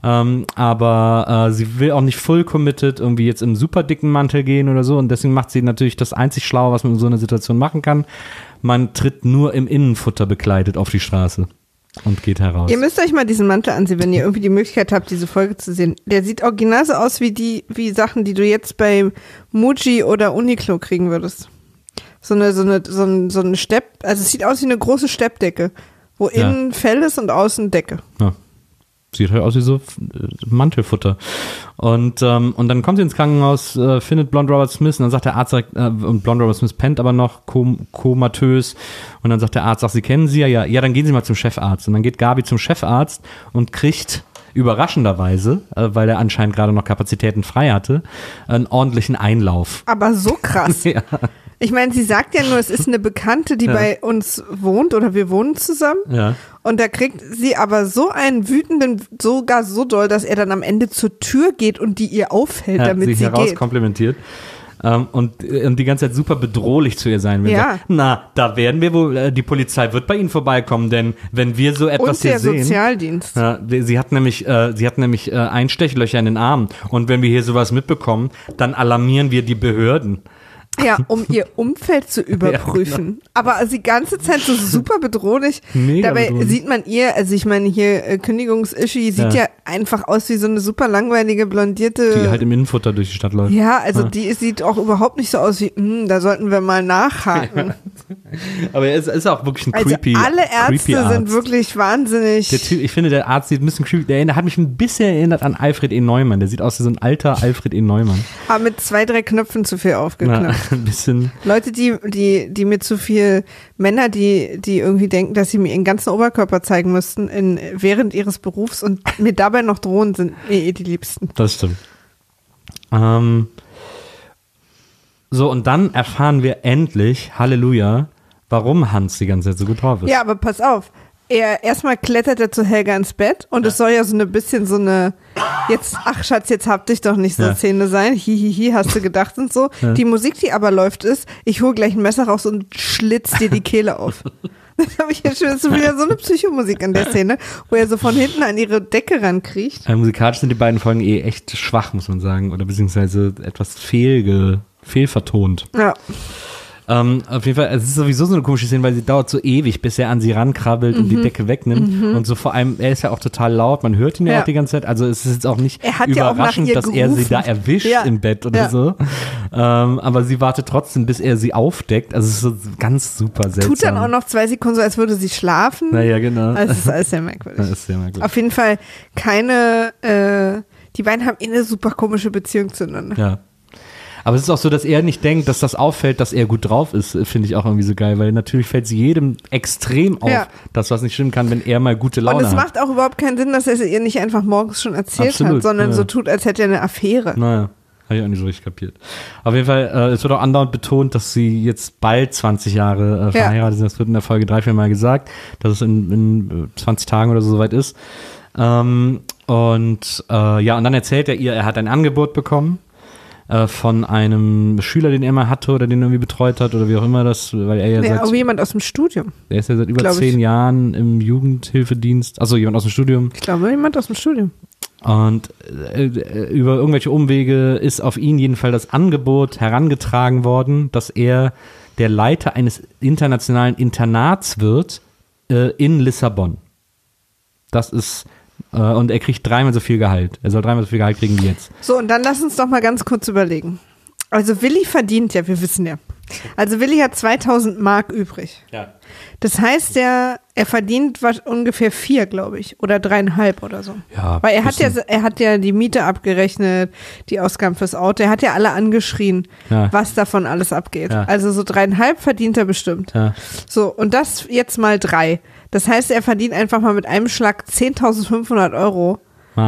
aber sie will auch nicht full committed irgendwie jetzt im super dicken Mantel gehen oder so und deswegen macht sie natürlich das einzig Schlaue, was man in so einer Situation machen kann, man tritt nur im Innenfutter bekleidet auf die Straße und geht heraus. Ihr müsst euch mal diesen Mantel ansehen, wenn ihr irgendwie die Möglichkeit habt, diese Folge zu sehen. Der sieht original so aus wie Sachen, die du jetzt bei Muji oder Uniqlo kriegen würdest. So eine Stepp, also es sieht aus wie eine große Steppdecke, wo innen Fell ist und außen Decke. Ja. Sieht halt aus wie so Mantelfutter. Und dann kommt sie ins Krankenhaus, findet Blonde Robert Smith und dann sagt der Arzt direkt, und Blonde Robert Smith pennt aber noch, komatös. Und dann sagt der Arzt, Sie kennen sie ja, dann gehen Sie mal zum Chefarzt. Und dann geht Gabi zum Chefarzt und kriegt überraschenderweise, weil er anscheinend gerade noch Kapazitäten frei hatte, einen ordentlichen Einlauf. Aber so krass. Ja. Ich meine, sie sagt ja nur, es ist eine Bekannte, die bei uns wohnt oder wir wohnen zusammen. Ja. Und da kriegt sie aber so einen wütenden, sogar so doll, dass er dann am Ende zur Tür geht und die ihr aufhält, damit sie geht. Herauskomplimentiert. Und die ganze Zeit super bedrohlich zu ihr sein will. Ja. Na, da werden wir wohl, die Polizei wird bei Ihnen vorbeikommen, denn wenn wir so etwas hier sehen. Und der Sozialdienst. Sie hat nämlich Einstechlöcher in den Armen. Und wenn wir hier sowas mitbekommen, dann alarmieren wir die Behörden. Ja, um ihr Umfeld zu überprüfen. Ja, genau. Aber die ganze Zeit so super bedrohlich. Mega Dabei bedrohlich. sieht man ihr, also ich meine hier Kündigungs-Ishi sieht ja einfach aus wie so eine super langweilige, blondierte. Die halt im Innenfutter durch die Stadt läuft. Ja, also die sieht auch überhaupt nicht so aus wie, da sollten wir mal nachhaken. Ja. Aber er ist auch wirklich ein creepy Also alle Ärzte sind wirklich wahnsinnig. Der Typ, ich finde, der Arzt sieht ein bisschen creepy, der hat mich ein bisschen erinnert an Alfred E. Neumann. Der sieht aus wie so ein alter Alfred E. Neumann. Aber mit 2-3 Knöpfen zu viel aufgeknöpft. Ein bisschen. Leute, die mir zu viel, Männer, die irgendwie denken, dass sie mir ihren ganzen Oberkörper zeigen müssten während ihres Berufs und mir dabei noch drohen, sind mir die Liebsten. Das stimmt. So, und dann erfahren wir endlich, Halleluja, warum Hans die ganze Zeit so gut drauf ist. Ja, aber pass auf. Erstmal klettert er zu Helga ins Bett und es soll ja so eine ach Schatz, jetzt hab dich doch nicht so Szene sein, hihihi, hast du gedacht und so. Ja. Die Musik, die aber läuft, ist, ich hole gleich ein Messer raus und schlitz dir die Kehle auf. Das habe ich ja schon, das ist wieder so eine Psychomusik in der Szene, wo er so von hinten an ihre Decke rankriecht. Musikalisch sind die beiden Folgen echt schwach, muss man sagen, oder beziehungsweise etwas fehlvertont. Ja. Auf jeden Fall, es ist sowieso so eine komische Szene, weil sie dauert so ewig, bis er an sie rankrabbelt und die Decke wegnimmt. Und so vor allem, er ist ja auch total laut, man hört ihn ja auch die ganze Zeit. Also es ist jetzt auch nicht überraschend, dass er sie da erwischt im Bett oder so. Aber sie wartet trotzdem, bis er sie aufdeckt. Also es ist so ganz super seltsam. Tut dann auch noch 2 Sekunden so, als würde sie schlafen. Naja, genau. Also es ist alles sehr merkwürdig. Das ist sehr merkwürdig. Auf jeden Fall die beiden haben eine super komische Beziehung zueinander. Ja. Aber es ist auch so, dass er nicht denkt, dass das auffällt, dass er gut drauf ist, finde ich auch irgendwie so geil, weil natürlich fällt es jedem extrem auf, dass was nicht stimmen kann, wenn er mal gute Laune hat. Und es macht auch überhaupt keinen Sinn, dass er es ihr nicht einfach morgens schon erzählt hat, sondern so tut, als hätte er eine Affäre. Naja, habe ich auch nicht so richtig kapiert. Auf jeden Fall, es wird auch andauernd betont, dass sie jetzt bald 20 Jahre verheiratet sind. Das wird in der Folge 3-4 Mal gesagt, dass es in 20 Tagen oder so soweit ist. Und dann erzählt er ihr, er hat ein Angebot bekommen von einem Schüler, den er mal hatte oder den er irgendwie betreut hat oder wie auch immer das, weil er ja jemand aus dem Studium. Er ist ja seit über 10 Jahren im Jugendhilfedienst. Achso, jemand aus dem Studium. Ich glaube, jemand aus dem Studium. Und über irgendwelche Umwege ist auf ihn jedenfalls das Angebot herangetragen worden, dass er der Leiter eines internationalen Internats wird in Lissabon. Das ist und er kriegt 3-mal so viel Gehalt. Er soll 3-mal so viel Gehalt kriegen wie jetzt. So, und dann lass uns doch mal ganz kurz überlegen. Also Willi verdient ja, wir wissen ja. Also Willi hat 2000 Mark übrig. Ja. Das heißt er verdient ungefähr 4, glaube ich, oder 3,5 oder so. Ja. Weil er hat ja die Miete abgerechnet, die Ausgaben fürs Auto, er hat ja alle angeschrien, was davon alles abgeht. Ja. Also so 3,5 verdient er bestimmt. Ja. So, und das jetzt mal 3. Das heißt, er verdient einfach mal mit einem Schlag 10.500 Euro.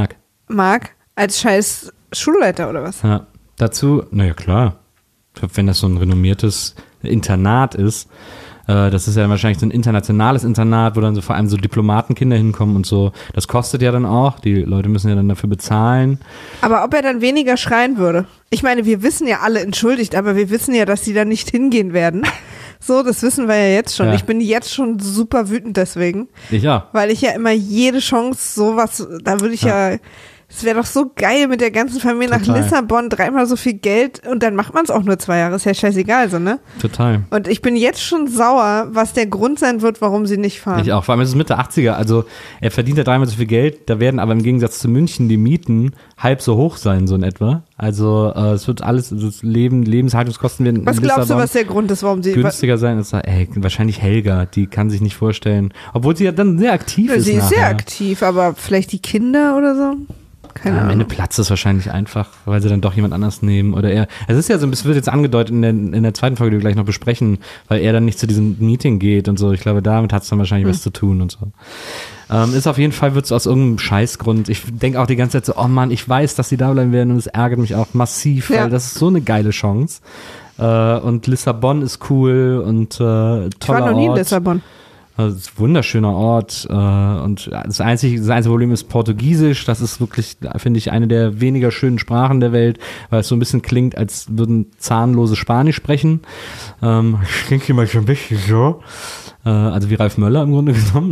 Mark als scheiß Schulleiter oder was? Ja. Dazu, naja klar, wenn das so ein renommiertes Internat ist, das ist ja dann wahrscheinlich so ein internationales Internat, wo dann so vor allem so Diplomatenkinder hinkommen und so. Das kostet ja dann auch, die Leute müssen ja dann dafür bezahlen. Aber ob er dann weniger schreien würde? Ich meine, wir wissen ja alle, entschuldigt, aber wir wissen ja, dass sie da nicht hingehen werden. So, das wissen wir ja jetzt schon. Ja. Ich bin jetzt schon super wütend deswegen. Ich ja. Weil ich ja immer jede Chance sowas, da würde ich ja es wäre doch so geil mit der ganzen Familie nach Lissabon, 3-mal so viel Geld und dann macht man es auch nur 2 Jahre. Ist ja scheißegal, so, ne? Total. Und ich bin jetzt schon sauer, was der Grund sein wird, warum sie nicht fahren. Ich auch, vor allem ist es Mitte 80er, also er verdient ja 3-mal so viel Geld, da werden aber im Gegensatz zu München die Mieten halb so hoch sein, so in etwa. Also es wird alles, das Lebenshaltungskosten werden was glaubst du, was der Grund ist, warum sie günstiger sein? Ist wahrscheinlich Helga, die kann sich nicht vorstellen, obwohl sie ja dann sehr aktiv ist. Sie ist sehr aktiv, aber vielleicht die Kinder oder so? Keine Ahnung. Am Ende platzt es wahrscheinlich einfach, weil sie dann doch jemand anders nehmen oder er. Es ist ja so, es wird jetzt angedeutet in der zweiten Folge, die wir gleich noch besprechen, weil er dann nicht zu diesem Meeting geht und so. Ich glaube, damit hat es dann wahrscheinlich was zu tun und so. Ist auf jeden Fall, wird es aus irgendeinem Scheißgrund. Ich denke auch die ganze Zeit so, oh Mann, ich weiß, dass die da bleiben werden und es ärgert mich auch massiv, weil das ist so eine geile Chance. Und Lissabon ist cool und toller Ort. Ich war noch nie in Lissabon. Also es ist ein wunderschöner Ort und das einzige Problem ist Portugiesisch. Das ist wirklich, finde ich, eine der weniger schönen Sprachen der Welt, weil es so ein bisschen klingt, als würden Zahnlose Spanisch sprechen. Klingt hier mal schon ein bisschen so. Also wie Ralf Möller im Grunde genommen.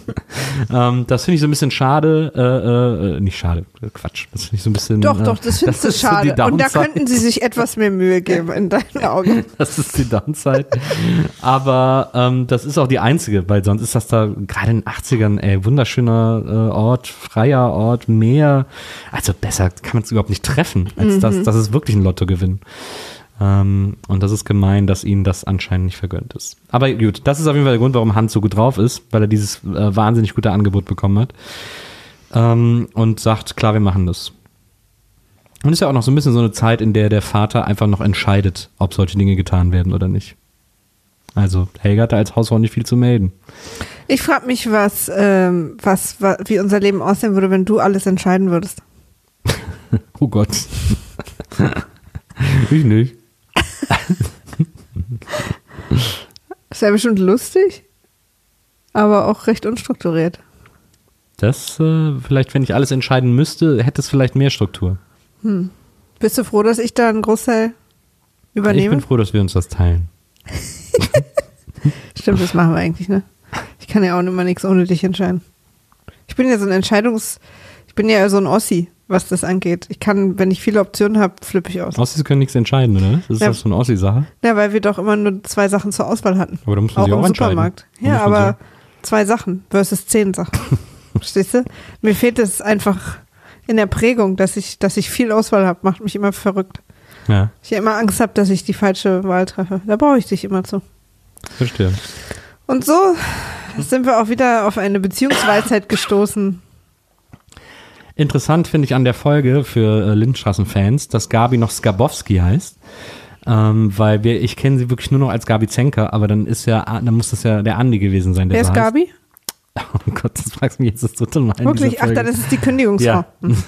Das finde ich so ein bisschen schade. Nicht schade, Quatsch. Das finde ich so ein bisschen. Doch, das findest du schade. So und da könnten sie sich etwas mehr Mühe geben in deinen Augen. Das ist die Downside. Aber das ist auch die einzige, weil sonst ist das da gerade in den 80ern, wunderschöner Ort, freier Ort, Meer. Also besser kann man es überhaupt nicht treffen, als das ist wirklich ein Lottogewinn. Und das ist gemein, dass ihnen das anscheinend nicht vergönnt ist. Aber gut, das ist auf jeden Fall der Grund, warum Hans so gut drauf ist, weil er dieses wahnsinnig gute Angebot bekommen hat. Und sagt, klar, wir machen das. Und ist ja auch noch so ein bisschen so eine Zeit, in der der Vater einfach noch entscheidet, ob solche Dinge getan werden oder nicht. Also Helga hat da als Hausfrau nicht viel zu melden. Ich frage mich, wie unser Leben aussehen würde, wenn du alles entscheiden würdest. Oh Gott. Ich nicht. Das wäre bestimmt lustig, aber auch recht unstrukturiert. Das, vielleicht, wenn ich alles entscheiden müsste, hätte es vielleicht mehr Struktur. Bist du froh, dass ich da einen Großteil übernehme? Ich bin froh, dass wir uns das teilen. Stimmt, das machen wir eigentlich, ne? Ich kann ja auch immer nichts ohne dich entscheiden. Ich bin ja so ein Ossi, was das angeht. Ich kann, wenn ich viele Optionen habe, flippe ich aus. Ossis können nichts entscheiden, oder? Das ist ja so eine Ossi-Sache. Ja, weil wir doch immer nur 2 Sachen zur Auswahl hatten. Aber da muss man sich auch im entscheiden. Supermarkt. Ja, aber 2 Sachen versus 10 Sachen. Verstehst du? Mir fehlt es einfach in der Prägung, dass ich viel Auswahl habe, macht mich immer verrückt. Ja. Ich immer Angst habe, dass ich die falsche Wahl treffe. Da brauche ich dich immer zu. Verstehe. Und so sind wir auch wieder auf eine Beziehungsweisheit gestoßen. Interessant finde ich an der Folge für Lindenstraßen-Fans, dass Gabi noch Skabowski heißt, weil ich kenne sie wirklich nur noch als Gabi Zenker, aber dann muss das ja der Andi gewesen sein, der Wer ist heißt. Gabi? Oh Gott, das fragst du mich jetzt das dritte Mal. Wirklich? Ach, dann ist es die Kündigungsfrau.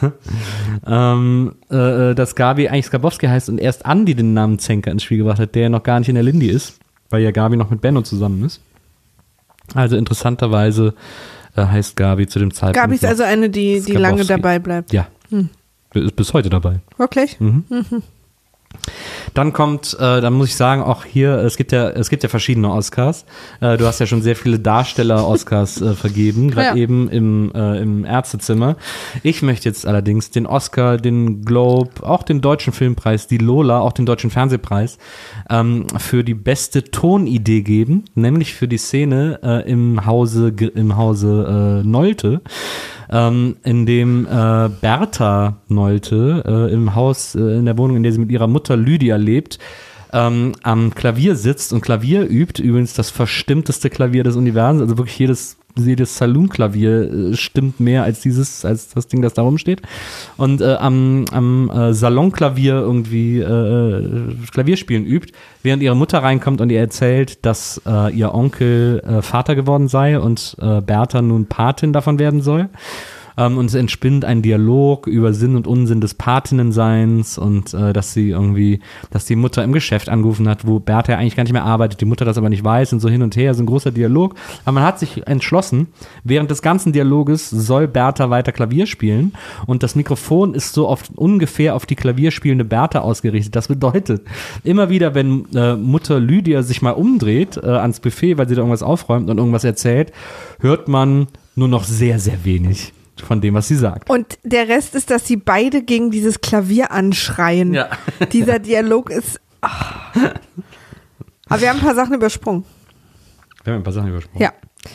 Ja. Dass Gabi eigentlich Skabowski heißt und erst Andi den Namen Zenker ins Spiel gebracht hat, der ja noch gar nicht in der Lindy ist, weil ja Gabi noch mit Benno zusammen ist. Also interessanterweise heißt Gabi zu dem Zeitpunkt. Gabi ist also eine, die lange dabei bleibt. Ja. Ist bis heute dabei. Wirklich? Mhm. Dann kommt, dann muss ich sagen, auch hier, es gibt ja verschiedene Oscars. Du hast ja schon sehr viele Darsteller-Oscars vergeben, gerade eben im Ärztezimmer. Ich möchte jetzt allerdings den Oscar, den Globe, auch den Deutschen Filmpreis, die Lola, auch den Deutschen Fernsehpreis für die beste Tonidee geben, nämlich für die Szene im Hause Nolte. in dem Bertha Nolte im Haus, in der Wohnung, in der sie mit ihrer Mutter Lydia lebt, am Klavier sitzt und Klavier übt. Übrigens das verstimmteste Klavier des Universums, also wirklich jedes Saloon-Klavier stimmt mehr als das Ding, das da rumsteht. Und am Salonklavier irgendwie Klavierspielen übt, während ihre Mutter reinkommt und ihr erzählt, dass ihr Onkel Vater geworden sei und Bertha nun Patin davon werden soll. Und es entspinnt ein Dialog über Sinn und Unsinn des Patinnenseins und dass die Mutter im Geschäft angerufen hat, wo Bertha ja eigentlich gar nicht mehr arbeitet, die Mutter das aber nicht weiß und so hin und her, so ein großer Dialog. Aber man hat sich entschlossen, während des ganzen Dialoges soll Bertha weiter Klavier spielen und das Mikrofon ist so ungefähr auf die klavierspielende Bertha ausgerichtet. Das bedeutet, immer wieder, wenn Mutter Lydia sich mal umdreht ans Buffet, weil sie da irgendwas aufräumt und irgendwas erzählt, hört man nur noch sehr, sehr wenig von dem, was sie sagt. Und der Rest ist, dass sie beide gegen dieses Klavier anschreien. Ja. Dieser Dialog ist... Oh. Aber wir haben ein paar Sachen übersprungen. Ja.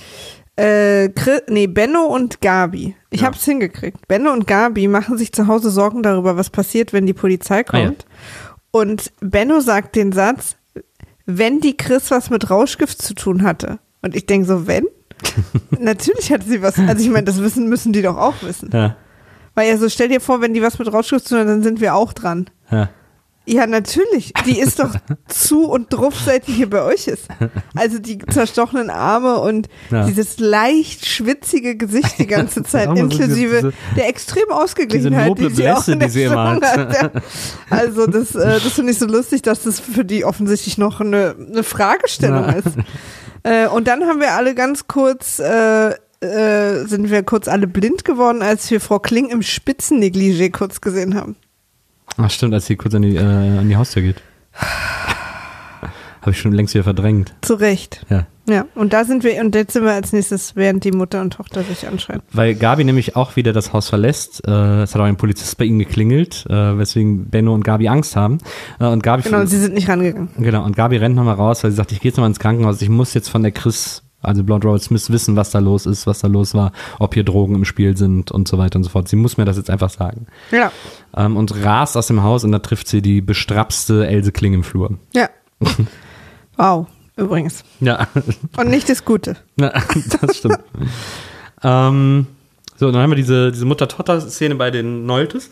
Benno und Gabi. Ich hab's hingekriegt. Benno und Gabi machen sich zu Hause Sorgen darüber, was passiert, wenn die Polizei kommt. Und Benno sagt den Satz, wenn die Chris was mit Rauschgift zu tun hatte. Und ich denke so, wenn? Natürlich hatte sie was, also ich meine, das müssen die doch auch wissen. Ja. Weil ja so, stell dir vor, wenn die was mit Rauschgift zu tun hat, dann sind wir auch dran. Ja, natürlich. Die ist doch zu und druff, seit die hier bei euch ist. Also die zerstochenen Arme und dieses leicht schwitzige Gesicht die ganze Zeit, inklusive der extrem Ausgeglichenheit, die sie auch in der Stimmung hat. Also das finde ich so lustig, dass das für die offensichtlich noch eine Fragestellung ist. Und dann haben wir alle ganz kurz, sind wir kurz alle blind geworden, als wir Frau Kling im Spitzennegligé kurz gesehen haben. Ach stimmt, als sie kurz an die Haustür geht. Habe ich schon längst wieder verdrängt. Zu Recht. Ja, und jetzt sind wir als nächstes, während die Mutter und Tochter sich anschreien. Weil Gabi nämlich auch wieder das Haus verlässt. Es hat auch ein Polizist bei ihnen geklingelt, weswegen Benno und Gabi Angst haben. Und sie sind nicht rangegangen. Genau, und Gabi rennt nochmal raus, weil sie sagt, ich gehe jetzt nochmal ins Krankenhaus, ich muss jetzt von der Chris, also Blonde Robert Smith, wissen, was da los ist, was da los war, ob hier Drogen im Spiel sind und so weiter und so fort. Sie muss mir das jetzt einfach sagen. Ja. Und rast aus dem Haus und da trifft sie die bestrapste Else Kling im Flur. Ja. Wow, übrigens. Ja. Und nicht das Gute. Ja, das stimmt. So, dann haben wir diese Mutter-Tochter-Szene bei den Noltes.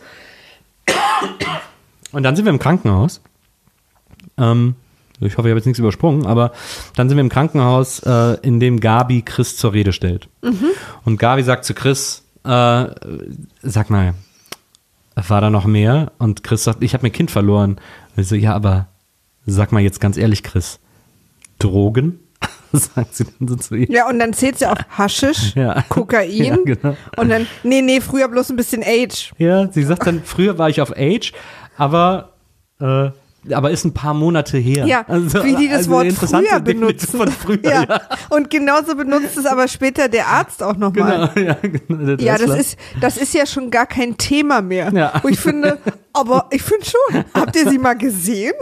Und dann sind wir im Krankenhaus. Ich hoffe, ich habe jetzt nichts übersprungen, aber dann sind wir im Krankenhaus, in dem Gabi Chris zur Rede stellt. Und Gabi sagt zu Chris, sag mal, war da noch mehr? Und Chris sagt, ich habe mein Kind verloren. Und ich so, ja, aber sag mal jetzt ganz ehrlich, Chris, Drogen? Sagt sie dann so zu ihr. Ja, und dann zählt sie auf Haschisch, Kokain ja, genau. Und dann, nee, früher bloß ein bisschen Age. Ja, sie sagt dann, früher war ich auf Age, aber ist ein paar Monate her. Ja, also, wie die das Wort früher benutzen. Von früher, ja. Und genauso benutzt es aber später der Arzt auch nochmal. Genau. Ja, das ist ja schon gar kein Thema mehr. Ja. Wo ich finde schon. Habt ihr sie mal gesehen?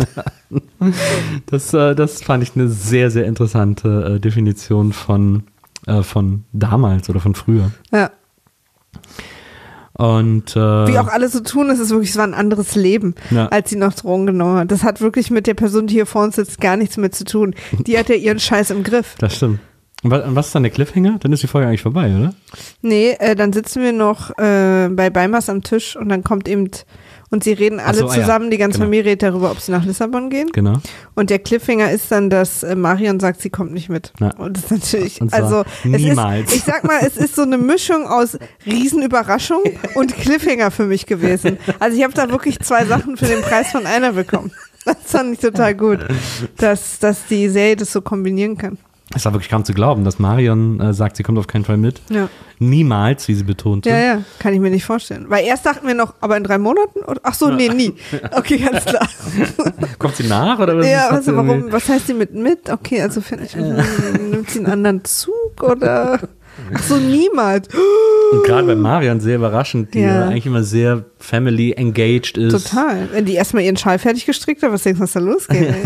Das fand ich eine sehr, sehr interessante Definition von damals oder von früher. Ja. Und wie auch alle so tun, es war ein anderes Leben, als sie noch Drogen genommen hat. Das hat wirklich mit der Person, die hier vor uns sitzt, gar nichts mehr zu tun. Die hat ja ihren Scheiß im Griff. Das stimmt. Und was ist dann der Cliffhanger? Dann ist die Folge eigentlich vorbei, oder? Nee, dann sitzen wir noch bei Beimers am Tisch und dann kommt eben, und sie reden alle zusammen, die ganze Familie redet darüber, ob sie nach Lissabon gehen. Genau. Und der Cliffhanger ist dann, dass Marion sagt, sie kommt nicht mit. Ja. Und das ist natürlich, also niemals. Ich sag mal, es ist so eine Mischung aus Riesenüberraschung und Cliffhanger für mich gewesen. Also ich habe da wirklich 2 Sachen für den Preis von einer bekommen. Das fand ich total gut, dass die Serie das so kombinieren kann. Es war wirklich kaum zu glauben, dass Marion sagt, sie kommt auf keinen Fall mit. Ja. Niemals, wie sie betonte. Ja, kann ich mir nicht vorstellen. Weil erst dachten wir noch, aber in 3 Monaten? Ach so, nee, nie. Okay, ganz klar. Kommt sie nach? Oder was? Ja, also warum, was heißt sie mit? Okay, also nimmt sie einen anderen Zug oder? Ach so, niemals. Und gerade bei Marion sehr überraschend, die ja eigentlich immer sehr family engaged ist. Total. Wenn die erstmal ihren Schal fertig gestrickt hat, was denkst du, was da losgeht? Ja.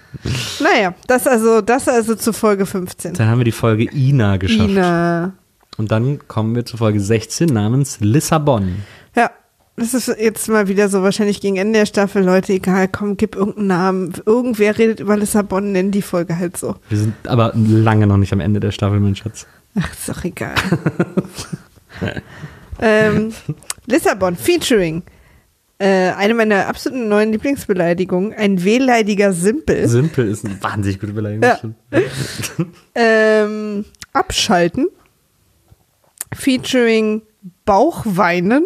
Naja, das also zu Folge 15. Dann haben wir die Folge Ina geschafft. Ina. Und dann kommen wir zu Folge 16 namens Lissabon. Ja, das ist jetzt mal wieder so wahrscheinlich gegen Ende der Staffel. Leute, egal, komm, gib irgendeinen Namen. Irgendwer redet über Lissabon, nenn die Folge halt so. Wir sind aber lange noch nicht am Ende der Staffel, mein Schatz. Ach, ist doch egal. Lissabon, featuring eine meiner absoluten neuen Lieblingsbeleidigungen, ein wehleidiger Simpel. Simpel ist eine wahnsinnig gute Beleidigung. Ja. Abschalten, featuring Bauchweinen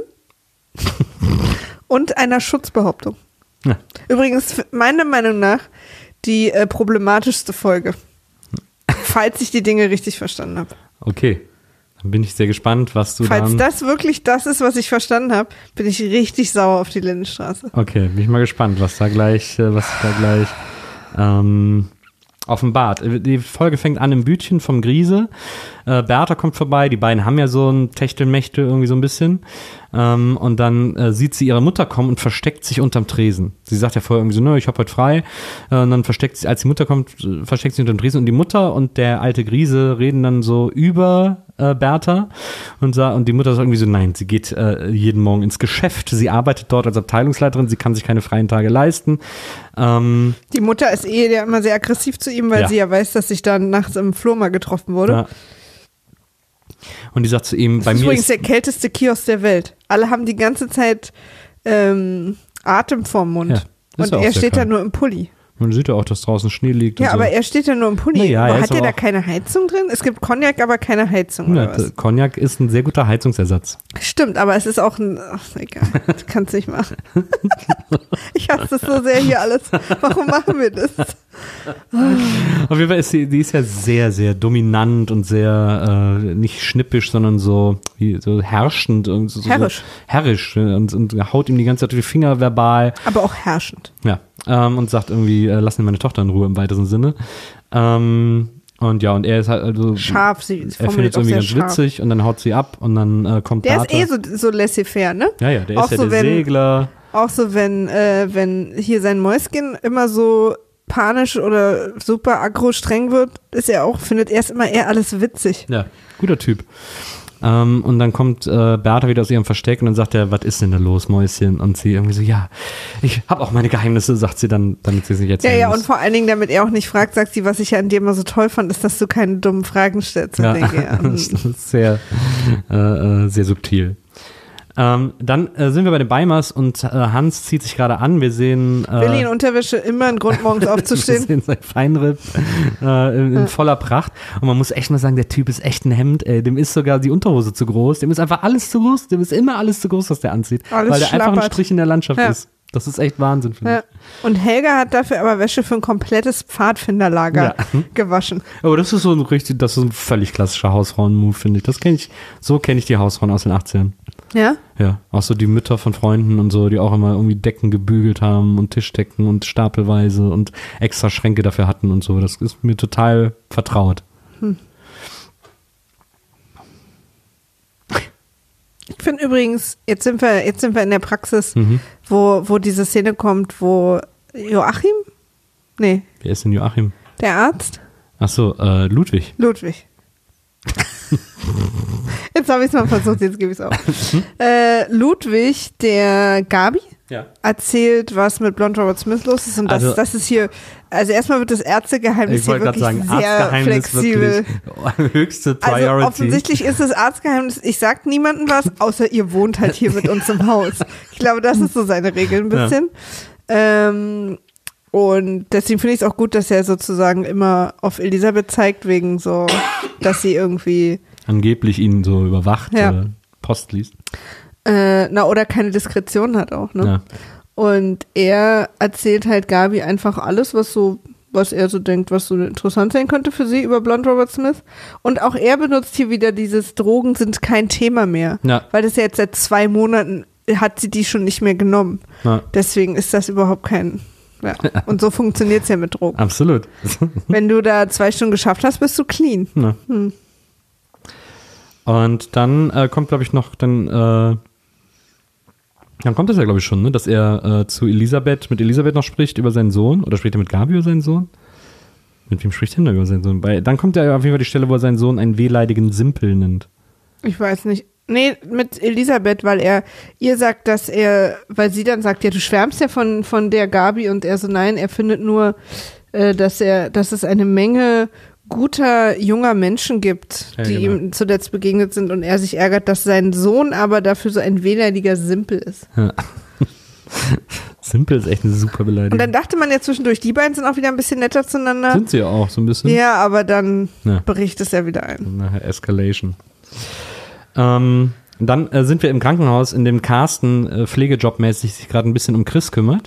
und einer Schutzbehauptung. Ja. Übrigens, meiner Meinung nach, die problematischste Folge. Falls ich die Dinge richtig verstanden habe. Okay, dann bin ich sehr gespannt, was du Falls dann... das wirklich das ist, was ich verstanden habe, bin ich richtig sauer auf die Lindenstraße. Okay, bin ich mal gespannt, was da gleich offenbart. Die Folge fängt an im Bütchen vom Griese. Bertha kommt vorbei, die beiden haben ja so ein Techtelmechtel irgendwie so ein bisschen. Und dann sieht sie ihre Mutter kommen und versteckt sich unterm Tresen. Sie sagt ja vorher irgendwie so, ne, ich hab heute frei. Und dann versteckt sie, als die Mutter kommt, versteckt sie unterm Tresen. Und die Mutter und der alte Griese reden dann so über Bertha. Und die Mutter sagt irgendwie so, nein, sie geht jeden Morgen ins Geschäft. Sie arbeitet dort als Abteilungsleiterin. Sie kann sich keine freien Tage leisten. Die Mutter ist ja immer sehr aggressiv zu ihm, weil sie ja weiß, dass sich dann nachts im Flur mal getroffen wurde. Ja. Und die sagt zu ihm, das ist übrigens der kälteste Kiosk der Welt. Alle haben die ganze Zeit Atem vorm Mund. Ja, und er steht da nur im Pulli. Man sieht ja auch, dass draußen Schnee liegt. Ja, und aber so. er steht ja nur im Pulli. Ja, hat er da keine Heizung drin? Es gibt Cognac, aber keine Heizung, oder was? Cognac ist ein sehr guter Heizungsersatz. Stimmt, aber es ist auch ein... Ach, egal, du kannst nicht machen. Ich hasse das so sehr hier alles. Warum machen wir das? Auf jeden Fall ist die ist ja sehr, sehr dominant und sehr nicht schnippisch, sondern so herrschend. Und so herrisch und haut ihm die ganze Zeit durch die Finger verbal. Aber auch herrschend. Ja, und sagt irgendwie, lass mir meine Tochter in Ruhe im weiteren Sinne. Und ja, und er ist halt also scharf, er findet es irgendwie ganz witzig und dann haut sie ab und dann kommt der Bertha. ist so laissez-faire, ne? Ja, der auch ist ja so, der Segler. Auch so, wenn hier sein Mäuschen immer so panisch oder super aggro streng wird, findet er es immer eher alles witzig. Ja, guter Typ. Und dann kommt Bertha wieder aus ihrem Versteck und dann sagt er, was ist denn da los, Mäuschen? Und sie irgendwie so, ja, ich habe auch meine Geheimnisse, sagt sie dann, damit sie es nicht erzählen Ja, muss. und vor allen Dingen, damit er auch nicht fragt, sagt sie, was ich ja an dir immer so toll fand, ist, dass du keine dummen Fragen stellst. Und denke, das ist sehr, sehr subtil. Dann sind wir bei den Beimers und Hans zieht sich gerade an. Wir sehen Willi in Unterwäsche, immer ein Grund, morgens aufzustehen. Wir sehen sein Feinripp in voller Pracht. Und man muss echt mal sagen, der Typ ist echt ein Hemd. Dem ist sogar die Unterhose zu groß. Dem ist einfach alles zu groß. Dem ist immer alles zu groß, was der anzieht. Alles weil der schlappert. einfach ein Strich in der Landschaft ist. Das ist echt Wahnsinn, finde ich. Und Helga hat dafür aber Wäsche für ein komplettes Pfadfinderlager gewaschen. Aber das ist das ist ein völlig klassischer Hausfrauen-Move, finde ich. So kenne ich die Hausfrauen aus den 80ern. Ja? Ja, auch so die Mütter von Freunden und so, die auch immer irgendwie Decken gebügelt haben und Tischdecken und stapelweise und extra Schränke dafür hatten und so. Das ist mir total vertraut. Ich finde übrigens, jetzt sind wir in der Praxis, wo diese Szene kommt, wo Joachim? Nee. Wer ist denn Joachim? Der Arzt? Ach so, Ludwig. Jetzt habe ich es mal versucht, jetzt gebe ich es auf. Ludwig, der Gabi, erzählt, was mit Blonde Robert Smith los ist. Und das ist hier, also erstmal wird das Ärztegeheimnis hier wirklich sehr flexibel. Höchste Priority. Also offensichtlich ist das Arztgeheimnis, ich sag niemandem was, außer ihr wohnt halt hier mit uns im Haus. Ich glaube, das ist so seine Regel ein bisschen. Ja. Und deswegen finde ich es auch gut, dass er sozusagen immer auf Elisabeth zeigt, wegen so, dass sie irgendwie angeblich ihn so überwacht oder Post liest. Oder keine Diskretion hat auch, ne? Ja. Und er erzählt halt Gabi einfach alles, was er so denkt, was so interessant sein könnte für sie über Blonde Robert Smith. Und auch er benutzt hier wieder dieses Drogen sind kein Thema mehr. Ja. Weil das ja jetzt seit 2 Monaten hat sie die schon nicht mehr genommen. Ja. Deswegen ist das überhaupt kein... Ja. Und so funktioniert es ja mit Drogen. Absolut. Wenn du da 2 Stunden geschafft hast, bist du clean. Ja. Und dann kommt, glaube ich, noch, dann kommt das ja, glaube ich, schon, ne, dass er mit Elisabeth noch spricht über seinen Sohn. Oder spricht er mit Gabi über seinen Sohn? Mit wem spricht er denn über seinen Sohn? Dann kommt ja auf jeden Fall die Stelle, wo er seinen Sohn einen wehleidigen Simpel nennt. Ich weiß nicht. Nee, mit Elisabeth, weil er ihr sagt, weil sie dann sagt, ja, du schwärmst ja von der Gabi und er so, nein, er findet nur, dass es eine Menge guter, junger Menschen gibt, die ihm zuletzt begegnet sind und er sich ärgert, dass sein Sohn aber dafür so ein wehleidiger Simpel ist. Ja. Simpel ist echt eine super Beleidigung. Und dann dachte man ja zwischendurch, die beiden sind auch wieder ein bisschen netter zueinander. Sind sie ja auch so ein bisschen. Ja, aber dann bricht es ja wieder ein. Nachher Escalation. Dann sind wir im Krankenhaus, in dem Carsten pflegejobmäßig sich gerade ein bisschen um Chris kümmert.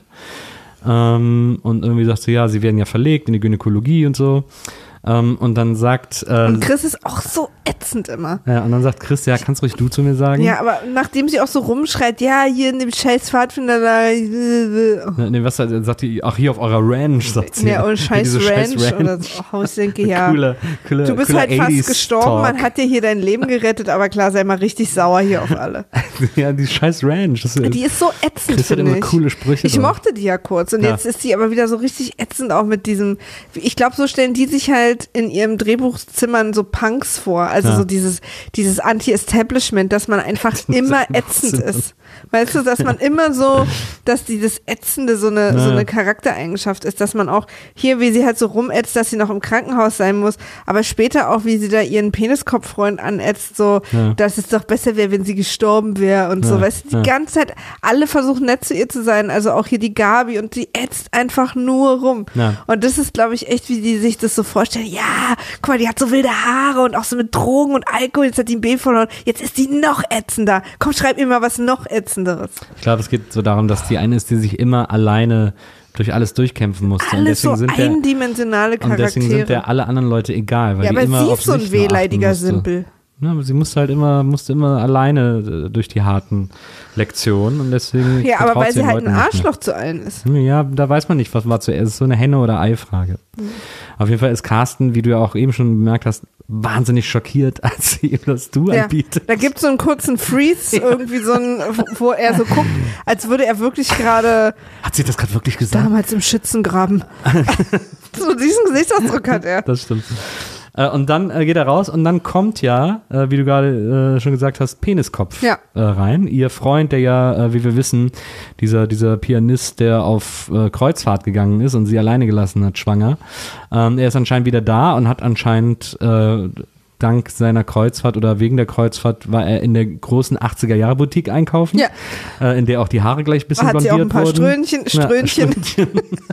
Und irgendwie sagt sie, ja, sie werden ja verlegt in die Gynäkologie und so. Und dann sagt und Chris ist auch so ätzend immer. Ja, und dann sagt Chris, ja, kannst ruhig du zu mir sagen. Ja, aber nachdem sie auch so rumschreit, ja, hier in dem scheiß Pfadfinder da. Nee, was sagt die? Ach, hier auf eurer Ranch, sagt sie. Ja, und scheiß Ranch oder so. Oh, ich denke, ja. Du bist halt fast gestorben, Talk. Man hat dir hier dein Leben gerettet, aber klar, sei mal richtig sauer hier auf alle. Ja, die scheiß Ranch. Die ist so ätzend, Chris hat immer coole Sprüche. Ich mochte die ja kurz und jetzt ist sie aber wieder so richtig ätzend auch mit diesem, ich glaube, so stellen die sich halt in ihrem Drehbuchzimmern so Punks vor, also so dieses Anti-Establishment, dass man einfach immer ätzend ist. Weißt du, dass man immer so, dass dieses Ätzende so eine Charaktereigenschaft ist, dass man auch hier, wie sie halt so rumätzt, dass sie noch im Krankenhaus sein muss, aber später auch, wie sie da ihren Peniskopffreund anätzt, so, dass es doch besser wäre, wenn sie gestorben wäre und so, weißt du, die ganze Zeit, alle versuchen nett zu ihr zu sein, also auch hier die Gabi und die ätzt einfach nur rum. Ja. Und das ist, glaube ich, echt, wie die sich das so vorstellen, ja, guck mal, die hat so wilde Haare und auch so mit Drogen und Alkohol, jetzt hat die ein Baby verloren, jetzt ist die noch ätzender. Komm, schreib mir mal was noch ätzenderes. Ich glaube, es geht so darum, dass die eine ist, die sich immer alleine durch alles durchkämpfen musste. Alles so eindimensionale Charaktere. Und deswegen sind der alle anderen Leute egal. Weil ja, die aber immer sie auf ist so ein wehleidiger Simpel. Ja, aber sie musste immer alleine durch die harten Lektionen und deswegen. Ja, aber weil sie halt ein Arschloch zu allen ist. Ja, da weiß man nicht, was war zuerst. Es ist so eine Henne- oder Ei-Frage. Auf jeden Fall ist Carsten, wie du ja auch eben schon bemerkt hast, wahnsinnig schockiert, als sie ihm das Du anbietet. Da gibt es so einen kurzen Freeze, irgendwie so ein, wo er so guckt, als würde er wirklich gerade. Hat sie das gerade wirklich gesagt? Damals im Schützengraben. So diesen Gesichtsausdruck hat er. Das stimmt. Und dann geht er raus und dann kommt ja, wie du gerade schon gesagt hast, Peniskopf rein. Ihr Freund, der ja, wie wir wissen, dieser Pianist, der auf Kreuzfahrt gegangen ist und sie alleine gelassen hat, schwanger. Er ist anscheinend wieder da und hat anscheinend dank seiner Kreuzfahrt oder wegen der Kreuzfahrt war er in der großen 80er-Jahre-Boutique einkaufen, in der auch die Haare gleich ein bisschen blondiert wurden. Hat sie auch ein paar Ströhnchen.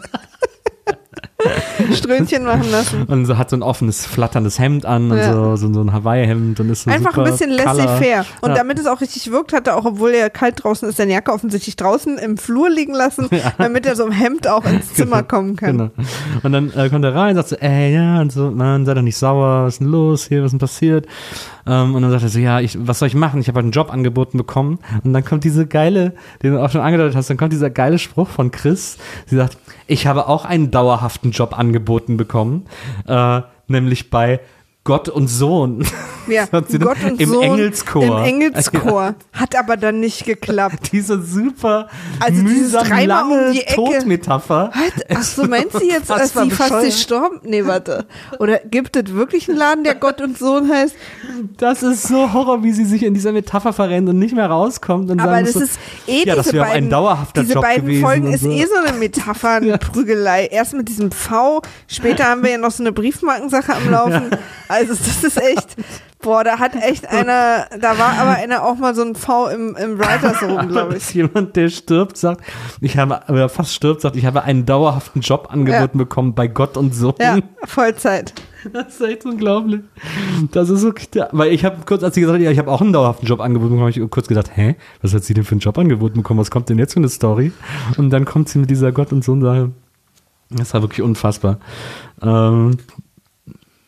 Ströhnchen machen lassen. Und so hat so ein offenes, flatterndes Hemd an und so ein Hawaii-Hemd und ist so einfach super ein bisschen laissez-faire. Und damit es auch richtig wirkt, hat er auch, obwohl er kalt draußen ist, seine Jacke offensichtlich draußen im Flur liegen lassen, damit er so im Hemd auch ins Zimmer kommen kann. Genau. Und dann kommt er rein und sagt so, und so, Mann, sei doch nicht sauer, was ist denn los hier, was ist denn passiert? Und dann sagt er so, ja, was soll ich machen? Ich habe halt einen Job angeboten bekommen. Und dann kommt diese geile, den du auch schon angedeutet hast, dann kommt dieser geile Spruch von Chris. Sie sagt, ich habe auch einen dauerhaften Job angeboten bekommen, nämlich bei Gott und Sohn. Ja, Gott und im Sohn Engelschor. Im Engelschor. Hat aber dann nicht geklappt. Diese super mühsam lange um die Ecke. Todmetapher. Ach so, meinst du jetzt, dass sie fast gestorben? Nee, warte. Oder gibt es wirklich einen Laden, der Gott und Sohn heißt? Das ist so Horror, wie sie sich in dieser Metapher verrennt und nicht mehr rauskommt. Und aber das so, ist das wäre ein dauerhafter diese Job beiden gewesen Folgen ist so. so eine Metapher, eine Prügelei. Erst mit diesem V, später haben wir ja noch so eine Briefmarkensache am Laufen. Also das ist echt, da hat echt einer, da war aber einer auch mal so ein V im Writers Room, glaube ich. Jemand, der stirbt, sagt, ich habe einen dauerhaften Job angeboten bekommen bei Gott und Sohn. Ja, Vollzeit. Das ist echt unglaublich. Das ist so, weil ich habe kurz, als sie gesagt hat, ja, ich habe auch einen dauerhaften Job angeboten bekommen, habe ich kurz gedacht, was hat sie denn für einen Job angeboten bekommen? Was kommt denn jetzt für eine Story? Und dann kommt sie mit dieser Gott und Sohn-Sache. Das war wirklich unfassbar.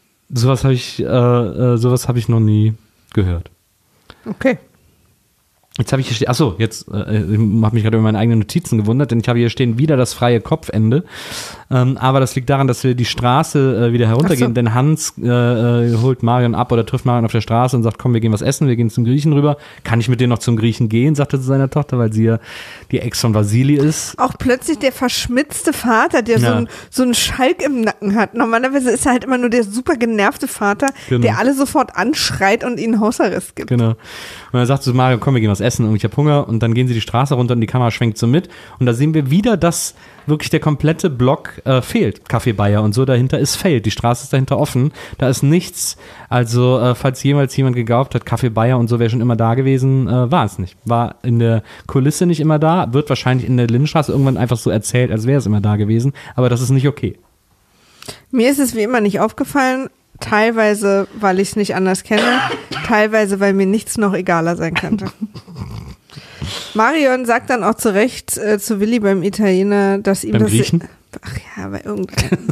Sowas habe ich noch nie gehört. Okay. Jetzt habe ich hier stehen, achso, jetzt habe mich gerade über meine eigenen Notizen gewundert, denn ich habe hier stehen wieder das freie Kopfende. Aber das liegt daran, dass wir die Straße wieder heruntergehen, denn Hans holt Marion ab oder trifft Marion auf der Straße und sagt, komm, wir gehen was essen, wir gehen zum Griechen rüber. Kann ich mit dir noch zum Griechen gehen, sagt er zu seiner Tochter, weil sie ja die Ex von Vasili ist. Auch plötzlich der verschmitzte Vater, der so einen Schalk im Nacken hat. Normalerweise ist er halt immer nur der super genervte Vater, der alle sofort anschreit und ihnen Hausarrest gibt. Genau. Und er sagt zu Marion, komm, wir gehen was essen und ich habe Hunger. Und dann gehen sie die Straße runter und die Kamera schwenkt so mit. Und da sehen wir wieder, dass wirklich der komplette Block fehlt. Café Bayer und so, dahinter ist fehlt. Die Straße ist dahinter offen. Da ist nichts. Also, falls jemals jemand geglaubt hat, Café Bayer und so wäre schon immer da gewesen, war es nicht. War in der Kulisse nicht immer da. Wird wahrscheinlich in der Lindenstraße irgendwann einfach so erzählt, als wäre es immer da gewesen. Aber das ist nicht okay. Mir ist es wie immer nicht aufgefallen. Teilweise, weil ich es nicht anders kenne, teilweise, weil mir nichts noch egaler sein könnte. Marion sagt dann auch zu Recht zu Willi beim Italiener, dass ihm beim das... Griechen? Ach ja, bei irgendeinem...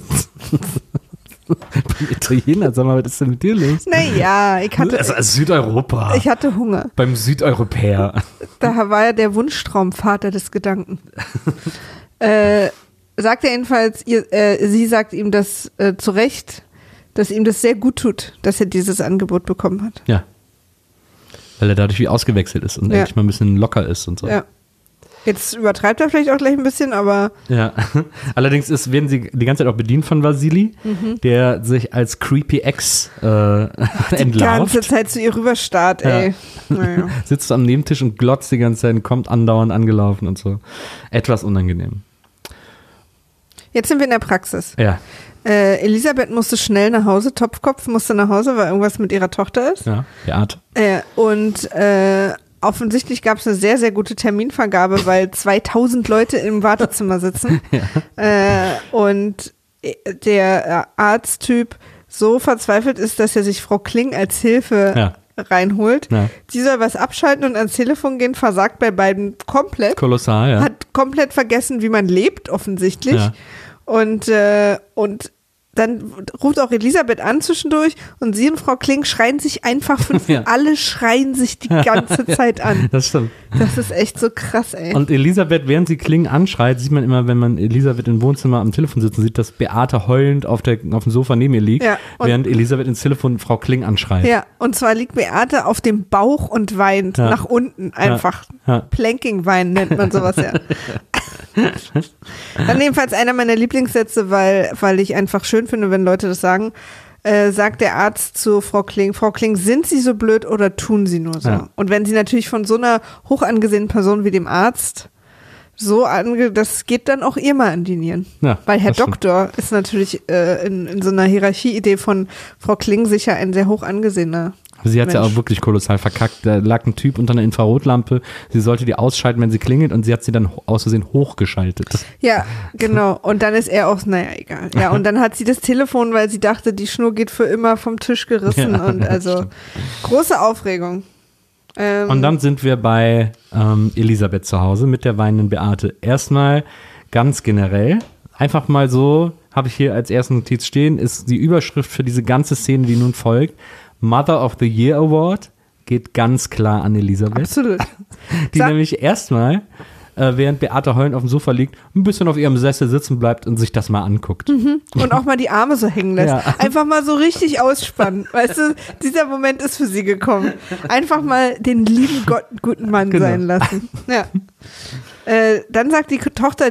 Beim Italiener, sag mal, was ist denn mit dir los? Naja, ich hatte... Also Südeuropa. Ich hatte Hunger. Beim Südeuropäer. Da war ja der Wunschtraum Vater des Gedanken. Sagt er jedenfalls, sie sagt ihm das zu Recht, dass ihm das sehr gut tut, dass er dieses Angebot bekommen hat. Ja. Weil er dadurch wie ausgewechselt ist und endlich mal ein bisschen locker ist und so. Ja. Jetzt übertreibt er vielleicht auch gleich ein bisschen, aber... Ja. Allerdings werden sie die ganze Zeit auch bedient von Vasili, der sich als Creepy Ex entlarvt. Die ganze Zeit zu ihr rüberstarrt, ey. Naja. Sitzt am Nebentisch und glotzt die ganze Zeit und kommt andauernd angelaufen und so. Etwas unangenehm. Jetzt sind wir in der Praxis. Ja. Elisabeth musste schnell nach Hause, Topfkopf musste nach Hause, weil irgendwas mit ihrer Tochter ist. Ja, Beate. Und offensichtlich gab es eine sehr, sehr gute Terminvergabe, weil 2000 Leute im Wartezimmer sitzen. Ja. Und der Arzttyp so verzweifelt ist, dass er sich Frau Kling als Hilfe reinholt. Ja. Die soll was abschalten und ans Telefon gehen, versagt bei beiden komplett. Kolossal, ja. Hat komplett vergessen, wie man lebt, offensichtlich. Ja. Und dann ruft auch Elisabeth an zwischendurch und sie und Frau Kling schreien sich einfach alle schreien sich die ganze Zeit an. Das stimmt. Das ist echt so krass, ey. Und Elisabeth, während sie Kling anschreit, sieht man immer, wenn man Elisabeth im Wohnzimmer am Telefon sitzen sieht, dass Beate heulend auf dem Sofa neben ihr liegt, während Elisabeth ins Telefon Frau Kling anschreit. Ja, und zwar liegt Beate auf dem Bauch und weint nach unten einfach. Planking-Wein nennt man sowas ja. Dann jedenfalls einer meiner Lieblingssätze, weil ich einfach schön finde, wenn Leute das sagen, sagt der Arzt zu Frau Kling, sind Sie so blöd oder tun Sie nur so? Ja. Und wenn sie natürlich von so einer hochangesehenen Person wie dem Arzt das geht dann auch ihr mal an die Nieren. Ja, weil Herr Doktor ist natürlich in so einer Hierarchieidee von Frau Kling sicher ein sehr hoch angesehener Sie hat es ja auch wirklich kolossal verkackt. Da lag ein Typ unter einer Infrarotlampe. Sie sollte die ausschalten, wenn sie klingelt, und sie hat sie dann aus Versehen hochgeschaltet. Ja, genau. Und dann ist er auch, naja, egal. Ja, und dann hat sie das Telefon, weil sie dachte, die Schnur geht für immer vom Tisch gerissen. Ja, und also große Aufregung. Und dann sind wir bei Elisabeth zu Hause mit der weinenden Beate. Erstmal ganz generell, einfach mal so, habe ich hier als erste Notiz stehen, ist die Überschrift für diese ganze Szene, die nun folgt. Mother of the Year Award geht ganz klar an Elisabeth. Absolut. Die nämlich erstmal, während Beate heulend auf dem Sofa liegt, ein bisschen auf ihrem Sessel sitzen bleibt und sich das mal anguckt. Und auch mal die Arme so hängen lässt. Ja. Einfach mal so richtig ausspannen. Weißt du, dieser Moment ist für sie gekommen. Einfach mal den lieben Gott einen guten Mann sein lassen. Ja. Dann sagt die Tochter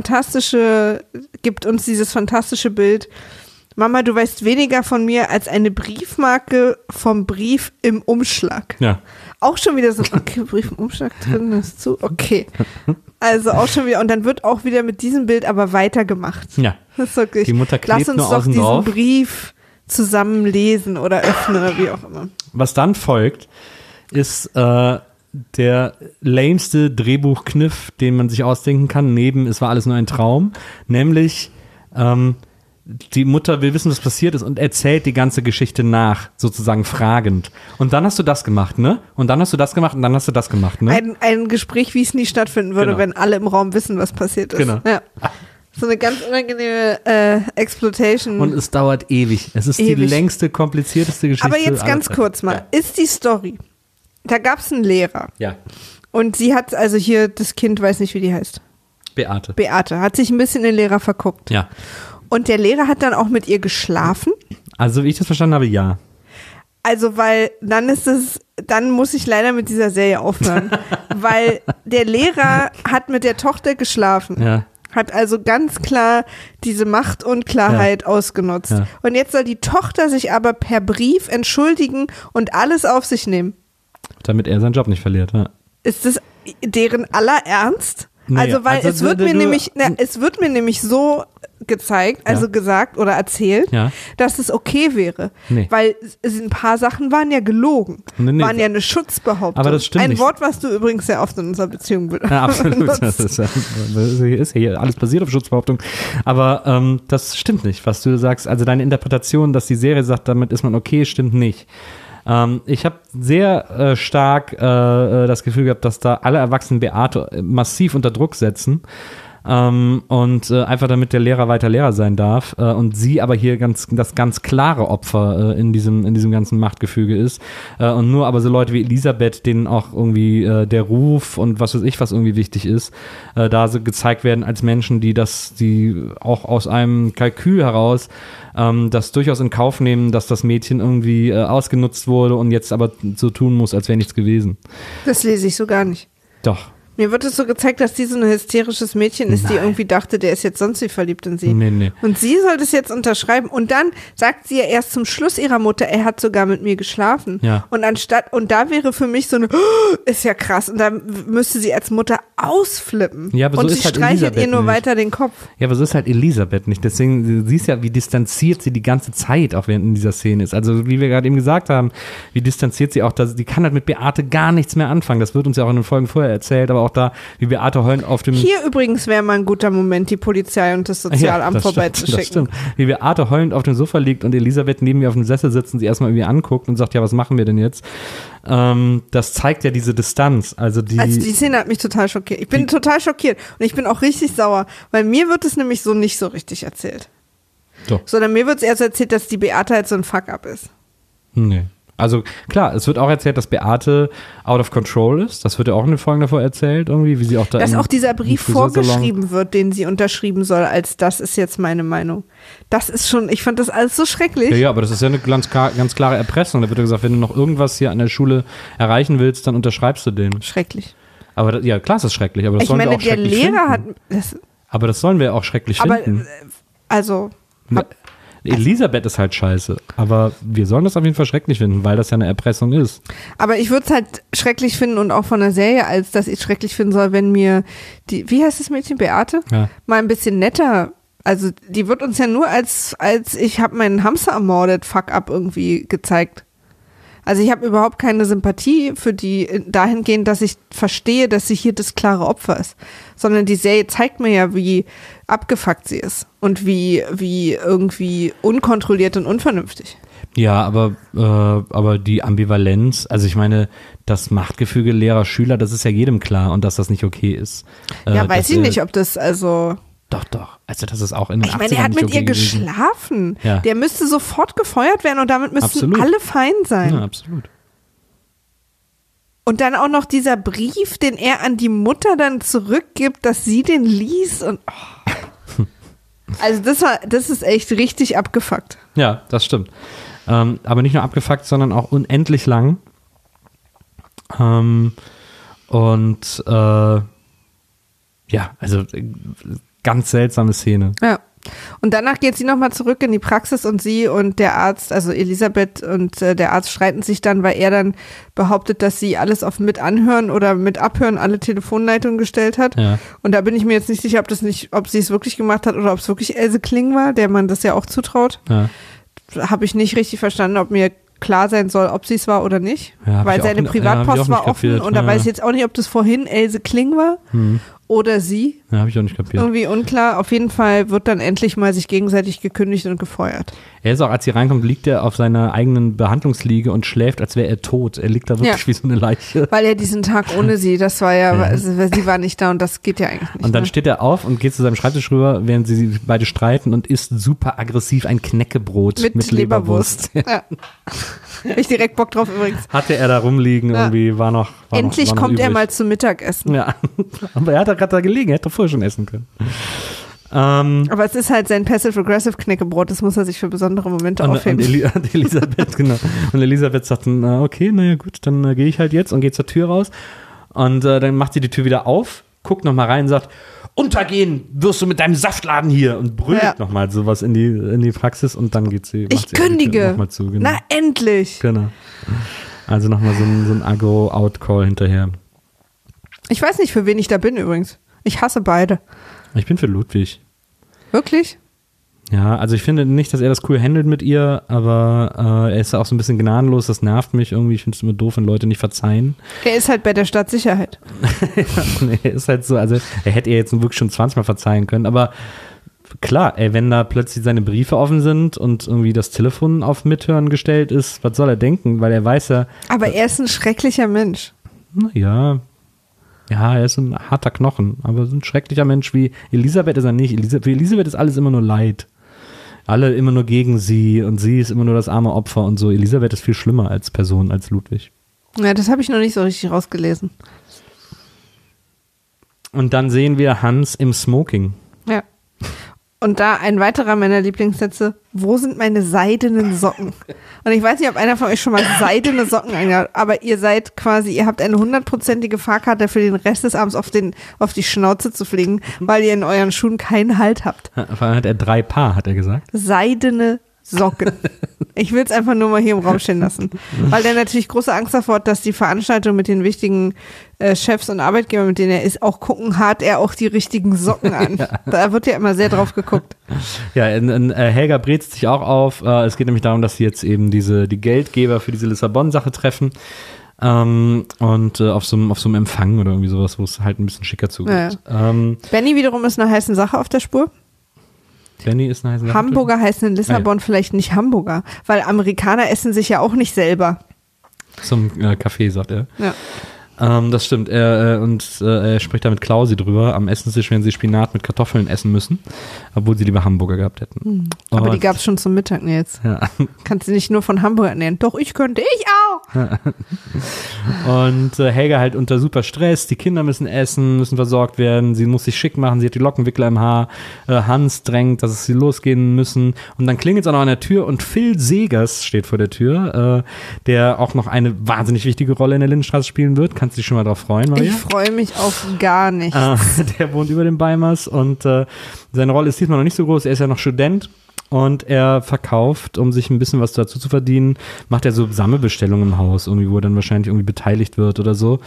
gibt uns dieses fantastische Bild. Mama, du weißt weniger von mir als eine Briefmarke vom Brief im Umschlag. Ja. Auch schon wieder so, okay, Brief im Umschlag drin ist zu, okay. Also auch schon wieder, und dann wird auch wieder mit diesem Bild aber weitergemacht. Ja. Das ist wirklich, die Mutter klebt lass uns nur doch außen diesen drauf. Brief zusammen lesen oder öffnen oder wie auch immer. Was dann folgt, ist der lameste Drehbuchkniff, den man sich ausdenken kann, neben Es war alles nur ein Traum, nämlich die Mutter will wissen, was passiert ist und erzählt die ganze Geschichte nach, sozusagen fragend. Und dann hast du das gemacht, ne? Und dann hast du das gemacht und dann hast du das gemacht, ne? Ein Gespräch, wie es nie stattfinden würde, wenn alle im Raum wissen, was passiert ist. Genau. Ja. So eine ganz unangenehme Exploitation. Und es dauert ewig. Es ist die längste, komplizierteste Geschichte. Aber jetzt ganz kurz mal. Ja. Ist die Story, da gab es einen Lehrer. Ja. Und sie hat, also hier das Kind, weiß nicht, wie die heißt. Beate, hat sich ein bisschen in den Lehrer verguckt. Ja. Und der Lehrer hat dann auch mit ihr geschlafen. Also, wie ich das verstanden habe, ja. Also, weil dann muss ich leider mit dieser Serie aufhören. Weil der Lehrer hat mit der Tochter geschlafen. Ja. Hat also ganz klar diese Machtunklarheit ausgenutzt. Ja. Und jetzt soll die Tochter sich aber per Brief entschuldigen und alles auf sich nehmen. Damit er seinen Job nicht verliert, ja. Ist das deren aller Ernst? Nee, also, weil also es wird mir nämlich so gezeigt, also gesagt oder erzählt, dass es okay wäre. Nee. Weil ein paar Sachen waren ja gelogen. Nee. Waren ja eine Schutzbehauptung. Aber das stimmt Ein nicht. Wort, was du übrigens sehr oft in unserer Beziehung benutzt. Ja, absolut. Das ist ja hier alles basiert auf Schutzbehauptung. Aber das stimmt nicht, was du sagst. Also deine Interpretation, dass die Serie sagt, damit ist man okay, stimmt nicht. Ich habe sehr stark das Gefühl gehabt, dass da alle Erwachsenen Beate massiv unter Druck setzen und einfach damit der Lehrer weiter Lehrer sein darf und sie aber hier das ganz klare Opfer in diesem ganzen Machtgefüge ist und nur aber so Leute wie Elisabeth, denen auch irgendwie der Ruf und was weiß ich, was irgendwie wichtig ist, da so gezeigt werden als Menschen, die auch aus einem Kalkül heraus das durchaus in Kauf nehmen, dass das Mädchen irgendwie ausgenutzt wurde und jetzt aber so tun muss, als wäre nichts gewesen. Das lese ich so gar nicht. Doch. Mir wird es so gezeigt, dass sie so ein hysterisches Mädchen ist, die irgendwie dachte, der ist jetzt sonst wie verliebt in sie. Nee. Und sie soll das jetzt unterschreiben. Und dann sagt sie ja erst zum Schluss ihrer Mutter, er hat sogar mit mir geschlafen. Ja. Und da wäre für mich so eine, ist ja krass. Und da müsste sie als Mutter ausflippen. Ja, aber so und ist sie halt streichelt Elisabeth ihr nur nicht. weiter den Kopf. Ja, aber so ist halt Elisabeth nicht. Deswegen, du siehst ja, wie distanziert sie die ganze Zeit auch während in dieser Szene ist. Also, wie wir gerade eben gesagt haben, wie distanziert sie auch, die kann halt mit Beate gar nichts mehr anfangen. Das wird uns ja auch in den Folgen vorher erzählt, aber auch da, wie Beate heulend auf dem... Hier übrigens wäre mal ein guter Moment, die Polizei und das Sozialamt das vorbeizuschicken. stimmt. Wie Beate heulend auf dem Sofa liegt und Elisabeth neben mir auf dem Sessel sitzt und sie erstmal irgendwie anguckt und sagt, ja, was machen wir denn jetzt? Das zeigt ja diese Distanz. Also die Szene hat mich total schockiert. Ich bin total schockiert und ich bin auch richtig sauer, weil mir wird es nämlich so nicht so richtig erzählt. Doch. Sondern mir wird es erst erzählt, dass die Beate halt so ein Fuck-up ist. Nee. Also klar, es wird auch erzählt, dass Beate out of control ist. Das wird ja auch in den Folgen davor erzählt, irgendwie, wie sie auch da. Dass auch dieser Brief vorgeschrieben wird, den sie unterschrieben soll, als das ist jetzt meine Meinung. Das ist schon, ich fand das alles so schrecklich. Ja, aber das ist ja eine ganz klare Erpressung. Da wird ja gesagt, wenn du noch irgendwas hier an der Schule erreichen willst, dann unterschreibst du den. Schrecklich. Aber ja, klar ist das schrecklich, aber das sollen wir auch schrecklich finden. Der Lehrer hat. Aber das sollen wir auch schrecklich finden. Also. Elisabeth ist halt scheiße, aber wir sollen das auf jeden Fall schrecklich finden, weil das ja eine Erpressung ist. Aber ich würde es halt schrecklich finden und auch von der Serie, als dass ich es schrecklich finden soll, wenn mir wie heißt das Mädchen, Beate? Ja. Mal ein bisschen netter, also die wird uns ja nur als ich habe meinen Hamster ermordet, Fuck-up irgendwie gezeigt. Also ich habe überhaupt keine Sympathie für die dahingehend, dass ich verstehe, dass sie hier das klare Opfer ist. Sondern die Serie zeigt mir ja, wie abgefuckt sie ist und wie irgendwie unkontrolliert und unvernünftig. Ja, aber die Ambivalenz, also ich meine, das Machtgefüge Lehrer-Schüler, das ist ja jedem klar und dass das nicht okay ist. Ja, weiß ich nicht, ob das also... Doch. Also das ist auch in den 80ern Ich meine, er hat nicht mit okay ihr gewesen. geschlafen. Ja. Der müsste sofort gefeuert werden und damit müssten Absolut. alle fein sein. Ja, absolut. Und dann auch noch dieser Brief, den er an die Mutter dann zurückgibt, dass sie den liest und also das ist echt richtig abgefuckt. Ja, das stimmt. Aber nicht nur abgefuckt, sondern auch unendlich lang. Ja, also ganz seltsame Szene. Ja. Und danach geht sie nochmal zurück in die Praxis und sie und der Arzt, also Elisabeth und der Arzt streiten sich dann, weil er dann behauptet, dass sie alles auf mit anhören oder mit abhören alle Telefonleitungen gestellt hat. Ja. Und da bin ich mir jetzt nicht sicher, ob sie es wirklich gemacht hat oder ob es wirklich Else Kling war, der man das ja auch zutraut. Ja. Habe ich nicht richtig verstanden, ob mir klar sein soll, ob sie es war oder nicht. Ja, weil seine Privatpost war offen und da weiß ich jetzt auch nicht, ob das vorhin Else Kling war oder sie. Ja, habe ich auch nicht kapiert. Irgendwie unklar. Auf jeden Fall wird dann endlich mal sich gegenseitig gekündigt und gefeuert. Er ist auch, als sie reinkommt, liegt er auf seiner eigenen Behandlungsliege und schläft, als wäre er tot. Er liegt da wirklich wie so eine Leiche. Weil er diesen Tag ohne sie, das war ja, also, sie war nicht da und das geht ja eigentlich nicht. Und dann steht er auf und geht zu seinem Schreibtisch rüber, während sie beide streiten und isst super aggressiv ein Knäckebrot mit Leberwurst. Ja. Hab ich direkt Bock drauf übrigens. Hatte er da rumliegen, irgendwie war noch endlich noch kommt übrig. er mal zum Mittagessen. Ja, aber er hat da gerade da gelegen, er hätte doch vorher schon essen können. Aber es ist halt sein Passive-Aggressive Knäckebrot, das muss er sich für besondere Momente aufheben. Und Elisabeth, genau. Und Elisabeth sagt dann, okay, naja gut, dann gehe ich halt jetzt und gehe zur Tür raus. Und dann macht sie die Tür wieder auf, guckt nochmal rein und sagt, untergehen wirst du mit deinem Saftladen hier und brüllt nochmal sowas in die Praxis und dann geht sie. Ich kündige. Nochmal zu, genau. Na endlich. Genau. Also nochmal so ein Agro-Out-Call hinterher. Ich weiß nicht, für wen ich da bin übrigens. Ich hasse beide. Ich bin für Ludwig. Wirklich? Ja, also ich finde nicht, dass er das cool handelt mit ihr, aber er ist auch so ein bisschen gnadenlos, das nervt mich irgendwie. Ich finde es immer doof, wenn Leute nicht verzeihen. Er ist halt bei der Stadtsicherheit. Er ist halt so, also er hätte ihr jetzt wirklich schon 20 Mal verzeihen können, aber klar, ey, wenn da plötzlich seine Briefe offen sind und irgendwie das Telefon auf Mithören gestellt ist, was soll er denken? Weil er weiß ja. Aber er ist ein schrecklicher Mensch. Ja, er ist ein harter Knochen, aber so ein schrecklicher Mensch wie Elisabeth ist er nicht. Für Elisabeth ist alles immer nur Leid. Alle immer nur gegen sie und sie ist immer nur das arme Opfer und so. Elisabeth ist viel schlimmer als Person, als Ludwig. Ja, das habe ich noch nicht so richtig rausgelesen. Und dann sehen wir Hans im Smoking. Ja. Und da ein weiterer meiner Lieblingssätze, wo sind meine seidenen Socken? Und ich weiß nicht, ob einer von euch schon mal seidene Socken angehabt, aber ihr habt eine 100%ige Fahrkarte für den Rest des Abends auf die Schnauze zu fliegen, weil ihr in euren Schuhen keinen Halt habt. Vor allem hat er 3 Paar, hat er gesagt. Seidene Socken. Ich will es einfach nur mal hier im Raum stehen lassen. Weil der natürlich große Angst davor hat, dass die Veranstaltung mit den wichtigen Chefs und Arbeitgebern, mit denen er ist, auch gucken, hat er auch die richtigen Socken an. Ja. Da wird ja immer sehr drauf geguckt. Ja, Helga brezt sich auch auf. Es geht nämlich darum, dass sie jetzt eben die Geldgeber für diese Lissabon-Sache treffen. Und auf so einem Empfang oder irgendwie sowas, wo es halt ein bisschen schicker zugeht. Ja. Benny wiederum ist eine heiße Sache auf der Spur. Benny ist eine heiße Sache. Hamburger heißen in Lissabon vielleicht nicht Hamburger, weil Amerikaner essen sich ja auch nicht selber. Zum Kaffee, sagt er. Ja. Das stimmt. Er spricht da mit Klausi drüber am Essenstisch, wenn sie Spinat mit Kartoffeln essen müssen, obwohl sie lieber Hamburger gehabt hätten. Aber die gab es schon zum Mittag jetzt. Ja. Kannst du nicht nur von Hamburger ernähren. Doch, ich auch. Und Helga halt unter super Stress. Die Kinder müssen essen, müssen versorgt werden. Sie muss sich schick machen. Sie hat die Lockenwickler im Haar. Hans drängt, dass sie losgehen müssen. Und dann klingelt es auch noch an der Tür und Phil Segers steht vor der Tür, der auch noch eine wahnsinnig wichtige Rolle in der Lindenstraße spielen wird. Kannst du dich schon mal drauf freuen, Maria? Ich freue mich auf gar nichts. Der wohnt über den Beimers und seine Rolle ist diesmal noch nicht so groß. Er ist ja noch Student. Und er verkauft, um sich ein bisschen was dazu zu verdienen, macht er so Sammelbestellungen im Haus, irgendwie, wo er dann wahrscheinlich irgendwie beteiligt wird oder so,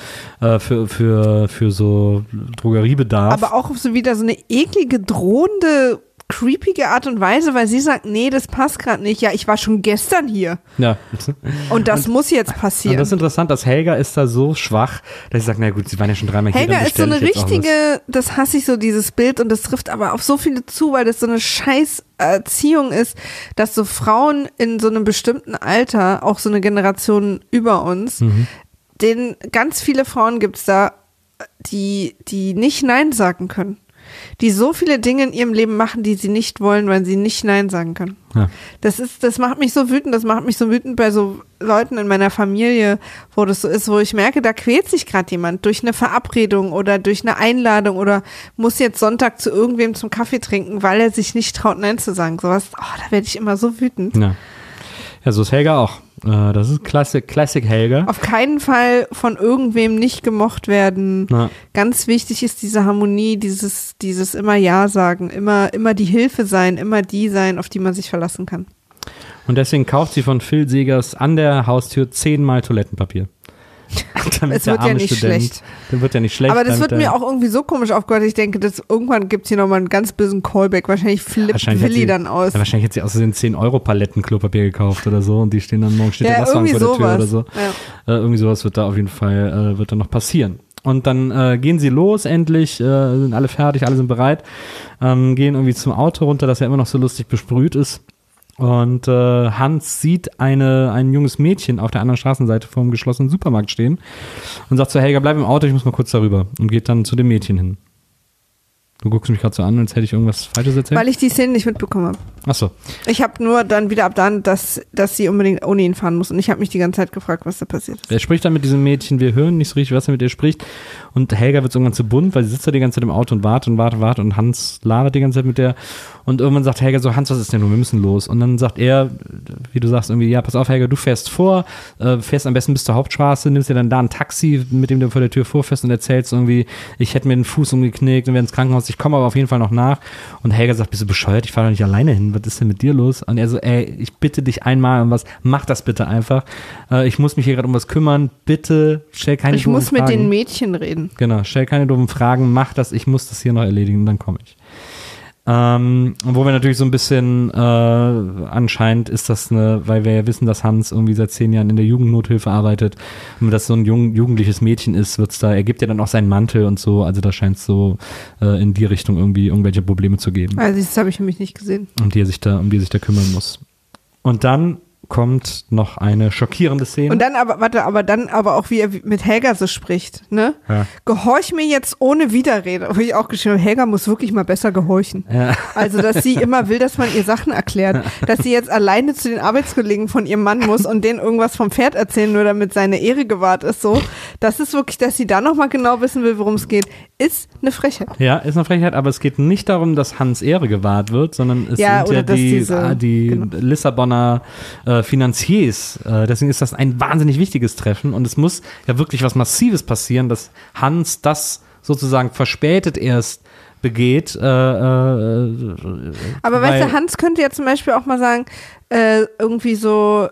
für so Drogeriebedarf. Aber auch auf so wieder so eine eklige, drohende, creepige Art und Weise, weil sie sagt, nee, das passt gerade nicht. Ja, ich war schon gestern hier. Ja. Und das muss jetzt passieren. Und das ist interessant, dass Helga ist da so schwach, dass sie sagt, na gut, sie waren ja schon 3-mal hier. Helga ist so eine richtige, das hasse ich so, dieses Bild, und das trifft aber auf so viele zu, weil das so eine scheiß Erziehung ist, dass so Frauen in so einem bestimmten Alter, auch so eine Generation über uns, denen ganz viele Frauen gibt's da, die nicht Nein sagen können. Die so viele Dinge in ihrem Leben machen, die sie nicht wollen, weil sie nicht Nein sagen können. Ja. Das macht mich so wütend, bei so Leuten in meiner Familie, wo das so ist, wo ich merke, da quält sich gerade jemand durch eine Verabredung oder durch eine Einladung oder muss jetzt Sonntag zu irgendwem zum Kaffee trinken, weil er sich nicht traut, Nein zu sagen. Sowas, da werde ich immer so wütend. Ja, so ist Helga auch. Das ist Classic Helga. Auf keinen Fall von irgendwem nicht gemocht werden. Na. Ganz wichtig ist diese Harmonie, dieses immer Ja sagen, immer die Hilfe sein, immer die sein, auf die man sich verlassen kann. Und deswegen kauft sie von Phil Segers an der Haustür 10-mal Toilettenpapier. Es wird ja nicht schlecht. Der wird ja nicht schlecht. Aber das wird mir auch irgendwie so komisch aufgehört. Ich denke, irgendwann gibt es hier nochmal einen ganz bösen Callback. Wahrscheinlich flippt Willi dann aus. Ja, wahrscheinlich hat sie außerdem 10-Euro-Paletten Klopapier gekauft oder so und die stehen dann morgen, steht der Wasserhahn vor der Tür oder so. Ja. Irgendwie sowas wird da auf jeden Fall wird da noch passieren. Und dann gehen sie los endlich, sind alle fertig, alle sind bereit, gehen irgendwie zum Auto runter, das ja immer noch so lustig besprüht ist. Und Hans sieht ein junges Mädchen auf der anderen Straßenseite vor dem geschlossenen Supermarkt stehen und sagt zu Helga, bleib im Auto, ich muss mal kurz darüber. Und geht dann zu dem Mädchen hin. Du guckst mich gerade so an, als hätte ich irgendwas Falsches erzählt. Weil ich die Szene nicht mitbekommen habe. Ach so. Ich habe nur dann wieder ab dann, dass sie unbedingt ohne ihn fahren muss. Und ich habe mich die ganze Zeit gefragt, was da passiert ist. Er spricht dann mit diesem Mädchen, wir hören nicht so richtig, was er mit ihr spricht. Und Helga wird irgendwann zu bunt, weil sie sitzt da die ganze Zeit im Auto und wartet. Und Hans labert die ganze Zeit mit der. Und irgendwann sagt Helga so, Hans, was ist denn nun? Wir müssen los. Und dann sagt er, wie du sagst, irgendwie, ja, pass auf, Helga, du fährst vor, fährst am besten bis zur Hauptstraße, nimmst dir dann da ein Taxi, mit dem du vor der Tür vorfährst und erzählst irgendwie, ich hätte mir den Fuß umgeknickt und werde ins Krankenhaus, ich komme aber auf jeden Fall noch nach. Und Helga sagt, bist du bescheuert? Ich fahre doch nicht alleine hin. Was ist denn mit dir los? Und er so, ey, ich bitte dich einmal um was, mach das bitte einfach. Ich muss mich hier gerade um was kümmern. Bitte stell keine doofen Fragen. Ich muss mit den Mädchen reden. Genau, stell keine doofen Fragen, mach das, ich muss das hier noch erledigen und dann komme ich. Wo wir natürlich so ein bisschen anscheinend ist das weil wir ja wissen, dass Hans irgendwie seit 10 Jahren in der Jugendnothilfe arbeitet und das so ein jugendliches Mädchen ist, er gibt ja dann auch seinen Mantel und so, also da scheint es so in die Richtung irgendwie irgendwelche Probleme zu geben. Also das habe ich nämlich nicht gesehen. Um die er sich da kümmern muss. Und dann kommt noch eine schockierende Szene. Und dann aber auch, wie er mit Helga so spricht, ne? Ja. Gehorch mir jetzt ohne Widerrede. Wo ich auch geschrieben habe, Helga muss wirklich mal besser gehorchen. Ja. Also, dass sie immer will, dass man ihr Sachen erklärt. Dass sie jetzt alleine zu den Arbeitskollegen von ihrem Mann muss und denen irgendwas vom Pferd erzählen, nur damit seine Ehre gewahrt ist, so. Das ist wirklich, dass sie da nochmal genau wissen will, worum es geht, ist eine Frechheit. Ja, ist eine Frechheit, aber es geht nicht darum, dass Hans Ehre gewahrt wird, sondern es sind ja die genau. Lissabonner Finanziers. Deswegen ist das ein wahnsinnig wichtiges Treffen und es muss ja wirklich was Massives passieren, dass Hans das sozusagen verspätet erst begeht. Aber weißt du, Hans könnte ja zum Beispiel auch mal sagen, irgendwie so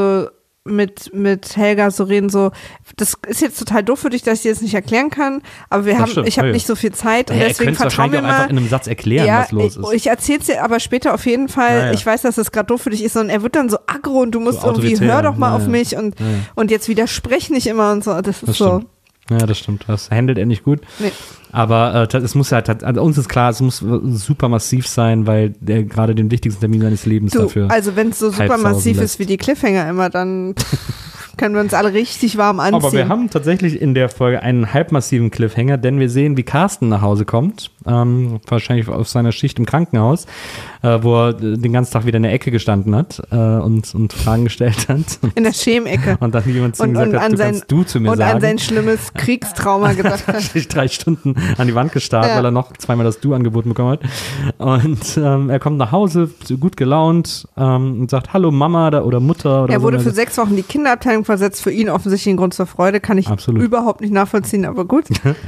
mit Helga so reden, so, das ist jetzt total doof für dich, dass ich dir das nicht erklären kann, aber ich habe nicht so viel Zeit und deswegen vertrau mir mal. Einfach in einem Satz erklären, was los ist. Ich erzähl's dir aber später auf jeden Fall, ja. Ich weiß, dass das gerade doof für dich ist und er wird dann so aggro und du musst so irgendwie, hör doch mal auf mich und jetzt widersprech nicht immer und so, das ist so. Stimmt. Ja, das stimmt. Das handelt er nicht gut. Nee. Aber es muss halt, also uns ist klar, es muss super massiv sein, weil der gerade den wichtigsten Termin seines Lebens dafür. Also wenn es so super massiv ist wie die Cliffhanger immer, dann können wir uns alle richtig warm anziehen. Aber wir haben tatsächlich in der Folge einen halbmassiven Cliffhanger, denn wir sehen, wie Carsten nach Hause kommt, wahrscheinlich auf seiner Schicht im Krankenhaus, wo er den ganzen Tag wieder in der Ecke gestanden hat und Fragen gestellt hat. In der Schemecke. Und dann jemand zu ihm gesagt hat, kannst du zu mir sagen. Und an sein schlimmes Kriegstrauma gedacht hat. Sich 3 Stunden an die Wand gestarrt, weil er noch zweimal das Du angeboten bekommen hat. Und er kommt nach Hause, gut gelaunt, und sagt, hallo Mama oder Mutter. Oder er wurde für 6 Wochen in die Kinderabteilung versetzt, für ihn offensichtlich ein Grund zur Freude, kann ich überhaupt nicht nachvollziehen, aber gut.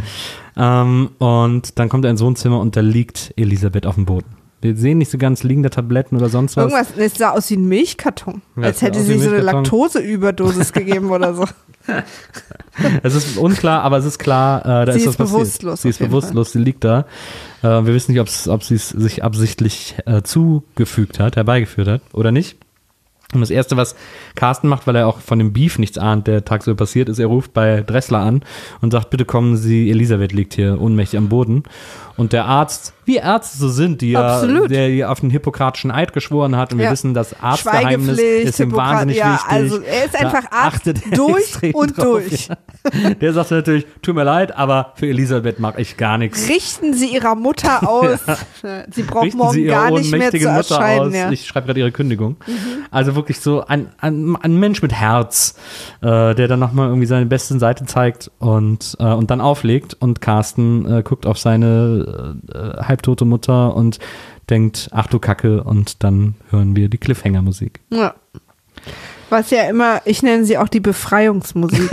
Und dann kommt er ins Wohnzimmer und da liegt Elisabeth auf dem Boden. Wir sehen nicht so ganz, liegen da Tabletten oder sonst was. Es sah aus wie ein Milchkarton, als hätte sie so eine Laktoseüberdosis gegeben oder so. Es ist unklar, aber es ist klar, da ist was passiert. Sie ist bewusstlos, sie liegt da. Wir wissen nicht, ob sie es sich absichtlich herbeigeführt hat oder nicht. Und das Erste, was Carsten macht, weil er auch von dem Beef nichts ahnt, der tagsüber passiert ist, er ruft bei Dressler an und sagt, bitte kommen Sie, Elisabeth liegt hier ohnmächtig am Boden. Und der Arzt, wie Ärzte so sind, der auf den hippokratischen Eid geschworen hat und wir wissen, das Arztgeheimnis ist ihm wahnsinnig wichtig. Also er ist einfach Arzt durch und durch. Ja. Der sagt natürlich, tut mir leid, aber für Elisabeth mache ich gar nichts. Richten Sie Ihrer Mutter aus. Sie braucht morgen gar nicht mehr zu erscheinen. Ja. Ich schreibe gerade ihre Kündigung. Also wirklich so ein Mensch mit Herz, der dann nochmal irgendwie seine beste Seite zeigt und dann auflegt und Carsten guckt auf seine halbtote Mutter und denkt, ach du Kacke, und dann hören wir die Cliffhanger-Musik. Ja. Was ja immer, ich nenne sie auch die Befreiungsmusik.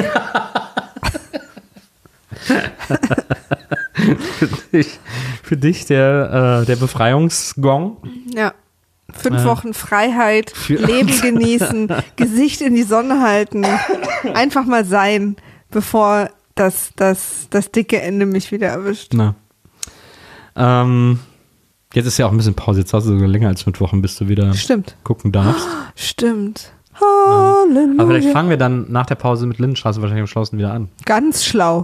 für dich der Befreiungsgong. Ja. 5 Wochen Freiheit, Leben genießen, Gesicht in die Sonne halten, einfach mal sein, bevor das dicke Ende mich wieder erwischt. Na. Jetzt ist ja auch ein bisschen Pause, jetzt hast du sogar länger als 5 Wochen, bis du wieder gucken darfst. Stimmt. Halleluja. Aber vielleicht fangen wir dann nach der Pause mit Lindenstraße wahrscheinlich am schlausten wieder an. Ganz schlau.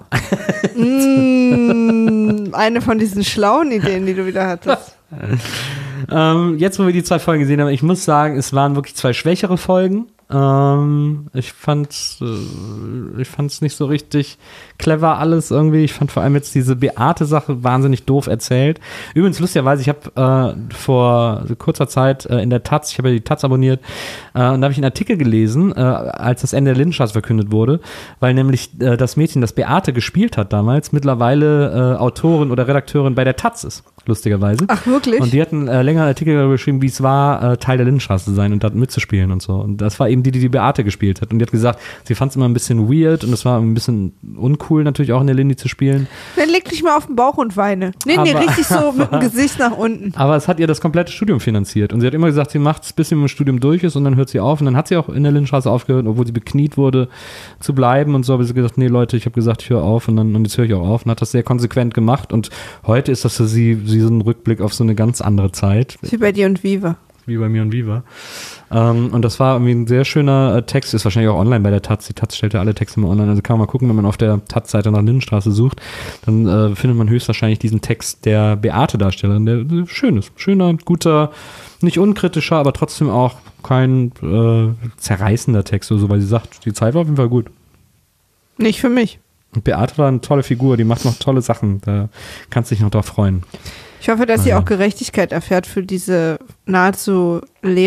Eine von diesen schlauen Ideen, die du wieder hattest. Jetzt, wo wir die 2 Folgen gesehen haben, ich muss sagen, es waren wirklich 2 schwächere Folgen. Ich fand's nicht so richtig clever alles irgendwie. Ich fand vor allem jetzt diese Beate-Sache wahnsinnig doof erzählt. Übrigens, lustigerweise, ich habe vor kurzer Zeit in der Taz, ich habe ja die Taz abonniert, und da habe ich einen Artikel gelesen, als das Ende der Lindenstraße verkündet wurde, weil nämlich das Mädchen, das Beate gespielt hat damals, mittlerweile Autorin oder Redakteurin bei der Taz ist, lustigerweise. Ach, wirklich? Und die hat einen längeren Artikel darüber geschrieben, wie es war, Teil der Lindenstraße zu sein und da mitzuspielen und so. Und das war eben die Beate gespielt hat. Und die hat gesagt, sie fand es immer ein bisschen weird und es war ein bisschen uncool natürlich auch in der Lindy zu spielen. Dann leg dich mal auf den Bauch und weine. Nee, richtig so mit dem Gesicht nach unten. Aber es hat ihr das komplette Studium finanziert. Und sie hat immer gesagt, sie macht es, bis sie mit dem Studium durch ist und dann hört sie auf. Und dann hat sie auch in der Lindenstraße aufgehört, obwohl sie bekniet wurde, zu bleiben und so. Aber sie hat gesagt, nee Leute, ich habe gesagt, ich höre auf und jetzt höre ich auch auf. Und hat das sehr konsequent gemacht. Und heute ist das für sie so ein Rückblick auf so eine ganz andere Zeit. Wie bei dir und Viva. Wie bei mir und Viva. Und das war irgendwie ein sehr schöner Text, ist wahrscheinlich auch online bei der Taz. Die Taz stellt ja alle Texte mal online. Also kann man mal gucken, wenn man auf der Taz-Seite nach Lindenstraße sucht, dann findet man höchstwahrscheinlich diesen Text der Beate-Darstellerin, der schön ist. Schöner, guter, nicht unkritischer, aber trotzdem auch kein zerreißender Text oder so, weil sie sagt, die Zeit war auf jeden Fall gut. Nicht für mich. Und Beate war eine tolle Figur, die macht noch tolle Sachen. Da kannst du dich noch drauf freuen. Ich hoffe, dass sie auch Gerechtigkeit erfährt für diese nahezu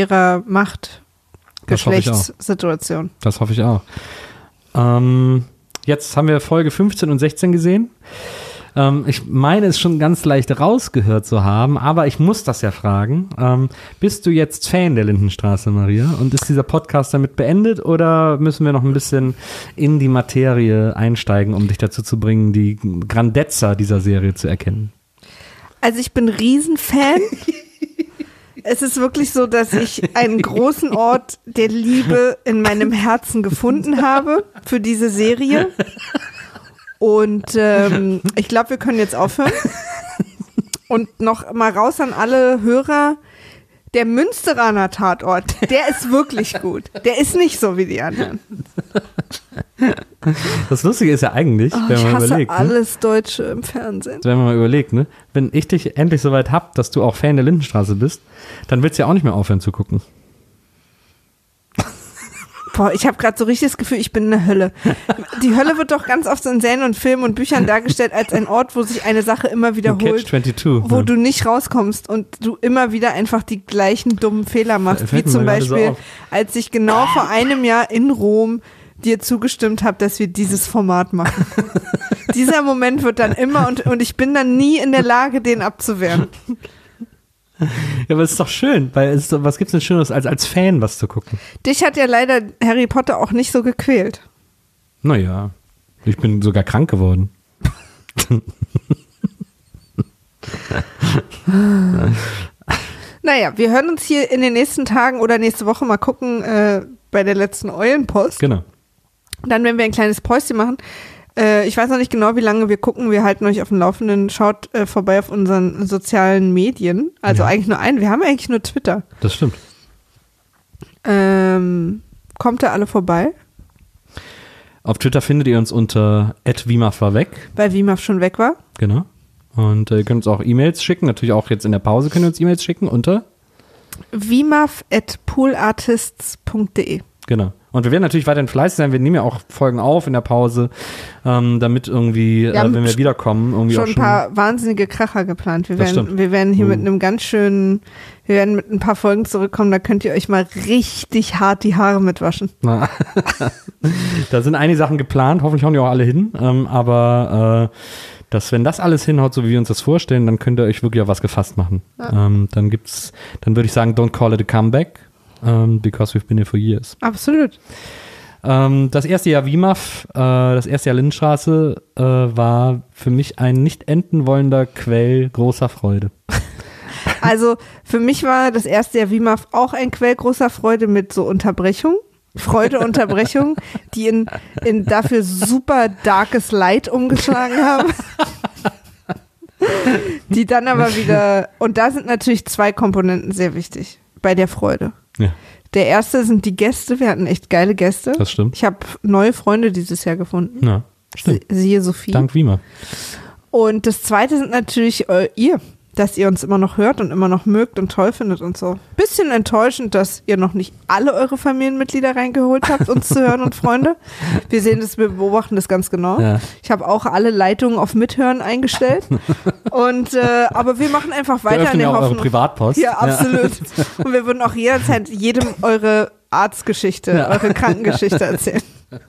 Lehrer-Macht-Geschlechtssituation. Das hoffe ich auch. Jetzt haben wir Folge 15 und 16 gesehen. Ich meine, es schon ganz leicht rausgehört zu haben, aber ich muss das ja fragen. Bist du jetzt Fan der Lindenstraße, Maria? Und ist dieser Podcast damit beendet oder müssen wir noch ein bisschen in die Materie einsteigen, um dich dazu zu bringen, die Grandezza dieser Serie zu erkennen? Also ich bin Riesenfan. Es ist wirklich so, dass ich einen großen Ort der Liebe in meinem Herzen gefunden habe für diese Serie. Und ich glaube, wir können jetzt aufhören. Und noch mal raus an alle Hörer. Der Münsteraner Tatort, der ist wirklich gut. Der ist nicht so wie die anderen. Das Lustige ist ja eigentlich, wenn man überlegt. Alles Deutsche im Fernsehen. Wenn man mal überlegt, ne? Wenn ich dich endlich so weit hab, dass du auch Fan der Lindenstraße bist, dann willst du ja auch nicht mehr aufhören zu gucken. Boah, ich habe gerade so richtig das Gefühl, ich bin in der Hölle. Die Hölle wird doch ganz oft so in Serien und Filmen und Büchern dargestellt als ein Ort, wo sich eine Sache immer wiederholt, wo du nicht rauskommst und du immer wieder einfach die gleichen dummen Fehler machst, wie zum Beispiel, als ich genau vor einem Jahr in Rom dir zugestimmt habe, dass wir dieses Format machen. Dieser Moment wird dann immer und ich bin dann nie in der Lage, den abzuwehren. Ja, aber es ist doch schön, weil was gibt's denn Schöneres, als Fan was zu gucken? Dich hat ja leider Harry Potter auch nicht so gequält. Naja, ich bin sogar krank geworden. Naja, wir hören uns hier in den nächsten Tagen oder nächste Woche mal gucken bei der letzten Eulenpost. Genau. Dann werden wir ein kleines Päuschen machen. Ich weiß noch nicht genau, wie lange wir gucken. Wir halten euch auf dem Laufenden. Schaut vorbei auf unseren sozialen Medien. Also eigentlich nur einen. Wir haben eigentlich nur Twitter. Das stimmt. Kommt da alle vorbei? Auf Twitter findet ihr uns unter @wimaf war weg. Weil Wimaf schon weg war. Genau. Und ihr könnt uns auch E-Mails schicken. Natürlich auch jetzt in der Pause könnt ihr uns E-Mails schicken unter wimaf@poolartists.de. Genau. Und wir werden natürlich weiterhin fleißig sein. Wir nehmen ja auch Folgen auf in der Pause, damit irgendwie, wenn wir wiederkommen, irgendwie schon auch ein paar wahnsinnige Kracher geplant. Wir werden hier mit einem wir werden mit ein paar Folgen zurückkommen, da könnt ihr euch mal richtig hart die Haare mitwaschen. Da sind einige Sachen geplant, hoffentlich hauen die auch alle hin, aber wenn das alles hinhaut, so wie wir uns das vorstellen, dann könnt ihr euch wirklich auf was gefasst machen. Ja. Dann würde ich sagen, don't call it a comeback. Because we've been here for years. Absolut. Das erste Jahr WIMAF, das erste Jahr Lindenstraße war für mich ein nicht enden wollender Quell großer Freude. Also für mich war das erste Jahr WIMAF auch ein Quell großer Freude mit so Unterbrechung, die in dafür super darkes Light umgeschlagen haben. Die dann aber wieder, und da sind natürlich 2 Komponenten sehr wichtig bei der Freude. Ja. Der erste sind die Gäste. Wir hatten echt geile Gäste. Das stimmt. Ich habe neue Freunde dieses Jahr gefunden. Ja, stimmt. Siehe Sophie. Dank Wiemer. Und das zweite sind natürlich ihr, dass ihr uns immer noch hört und immer noch mögt und toll findet und so. Bisschen enttäuschend, dass ihr noch nicht alle eure Familienmitglieder reingeholt habt, uns zu hören und Freunde. Wir beobachten das ganz genau. Ja. Ich habe auch alle Leitungen auf Mithören eingestellt. Und aber wir machen einfach Wir weiter in öffnen der ja auch eure Hoffnung. Privatpost. Ja, absolut. Und wir würden auch jederzeit jedem eure Arztgeschichte, eure Krankengeschichte erzählen.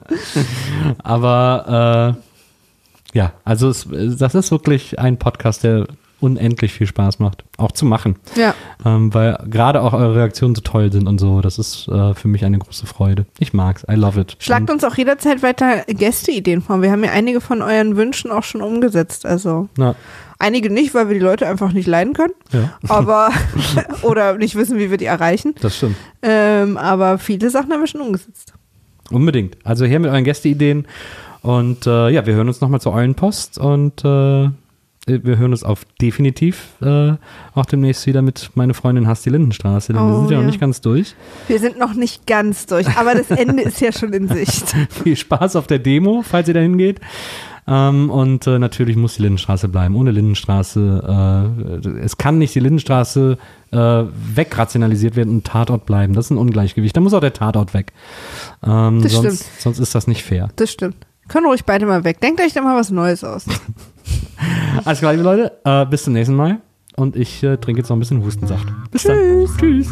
Aber ja, also das ist wirklich ein Podcast, der unendlich viel Spaß macht, auch zu machen. Ja. Weil gerade auch eure Reaktionen so toll sind und so. Das ist für mich eine große Freude. Ich mag's, I love it. Schlagt uns auch jederzeit weiter Gästeideen vor. Wir haben ja einige von euren Wünschen auch schon umgesetzt. Also Na, einige nicht, weil wir die Leute einfach nicht leiden können. ja, Aber oder nicht wissen, wie wir die erreichen. das stimmt. Aber viele Sachen haben wir schon umgesetzt. Unbedingt. Also her mit euren Gästeideen. Und ja, wir hören uns nochmal zur Eulenpost und wir hören uns auf definitiv auch demnächst wieder mit meine Freundin Hass die Lindenstraße, denn wir sind ja noch nicht ganz durch. Wir sind noch nicht ganz durch, aber das Ende ist ja schon in Sicht. Viel Spaß auf der Demo, falls ihr da hingeht. Und natürlich muss die Lindenstraße bleiben. Ohne Lindenstraße, es kann nicht die Lindenstraße wegrationalisiert werden und Tatort bleiben. Das ist ein Ungleichgewicht. Da muss auch der Tatort weg. Stimmt. Sonst ist das nicht fair. Das stimmt. Können ruhig beide mal weg. Denkt euch da mal was Neues aus. Alles klar, liebe Leute. Bis zum nächsten Mal. Und ich trinke jetzt noch ein bisschen Hustensaft. Bis dann. Tschüss.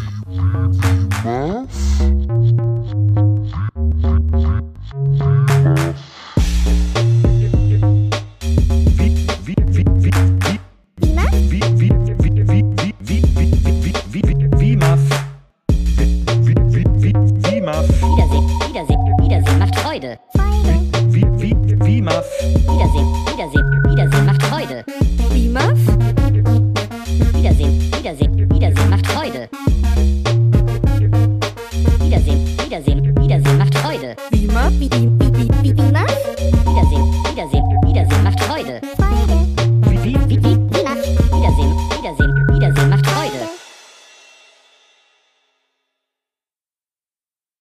Wiedersehen macht Freude. Wiedersehen macht Freude. Wie Muff? Wiedersehen macht Freude. Wiedersehen macht Freude. Wie Muff? Wie Muff? Wiedersehen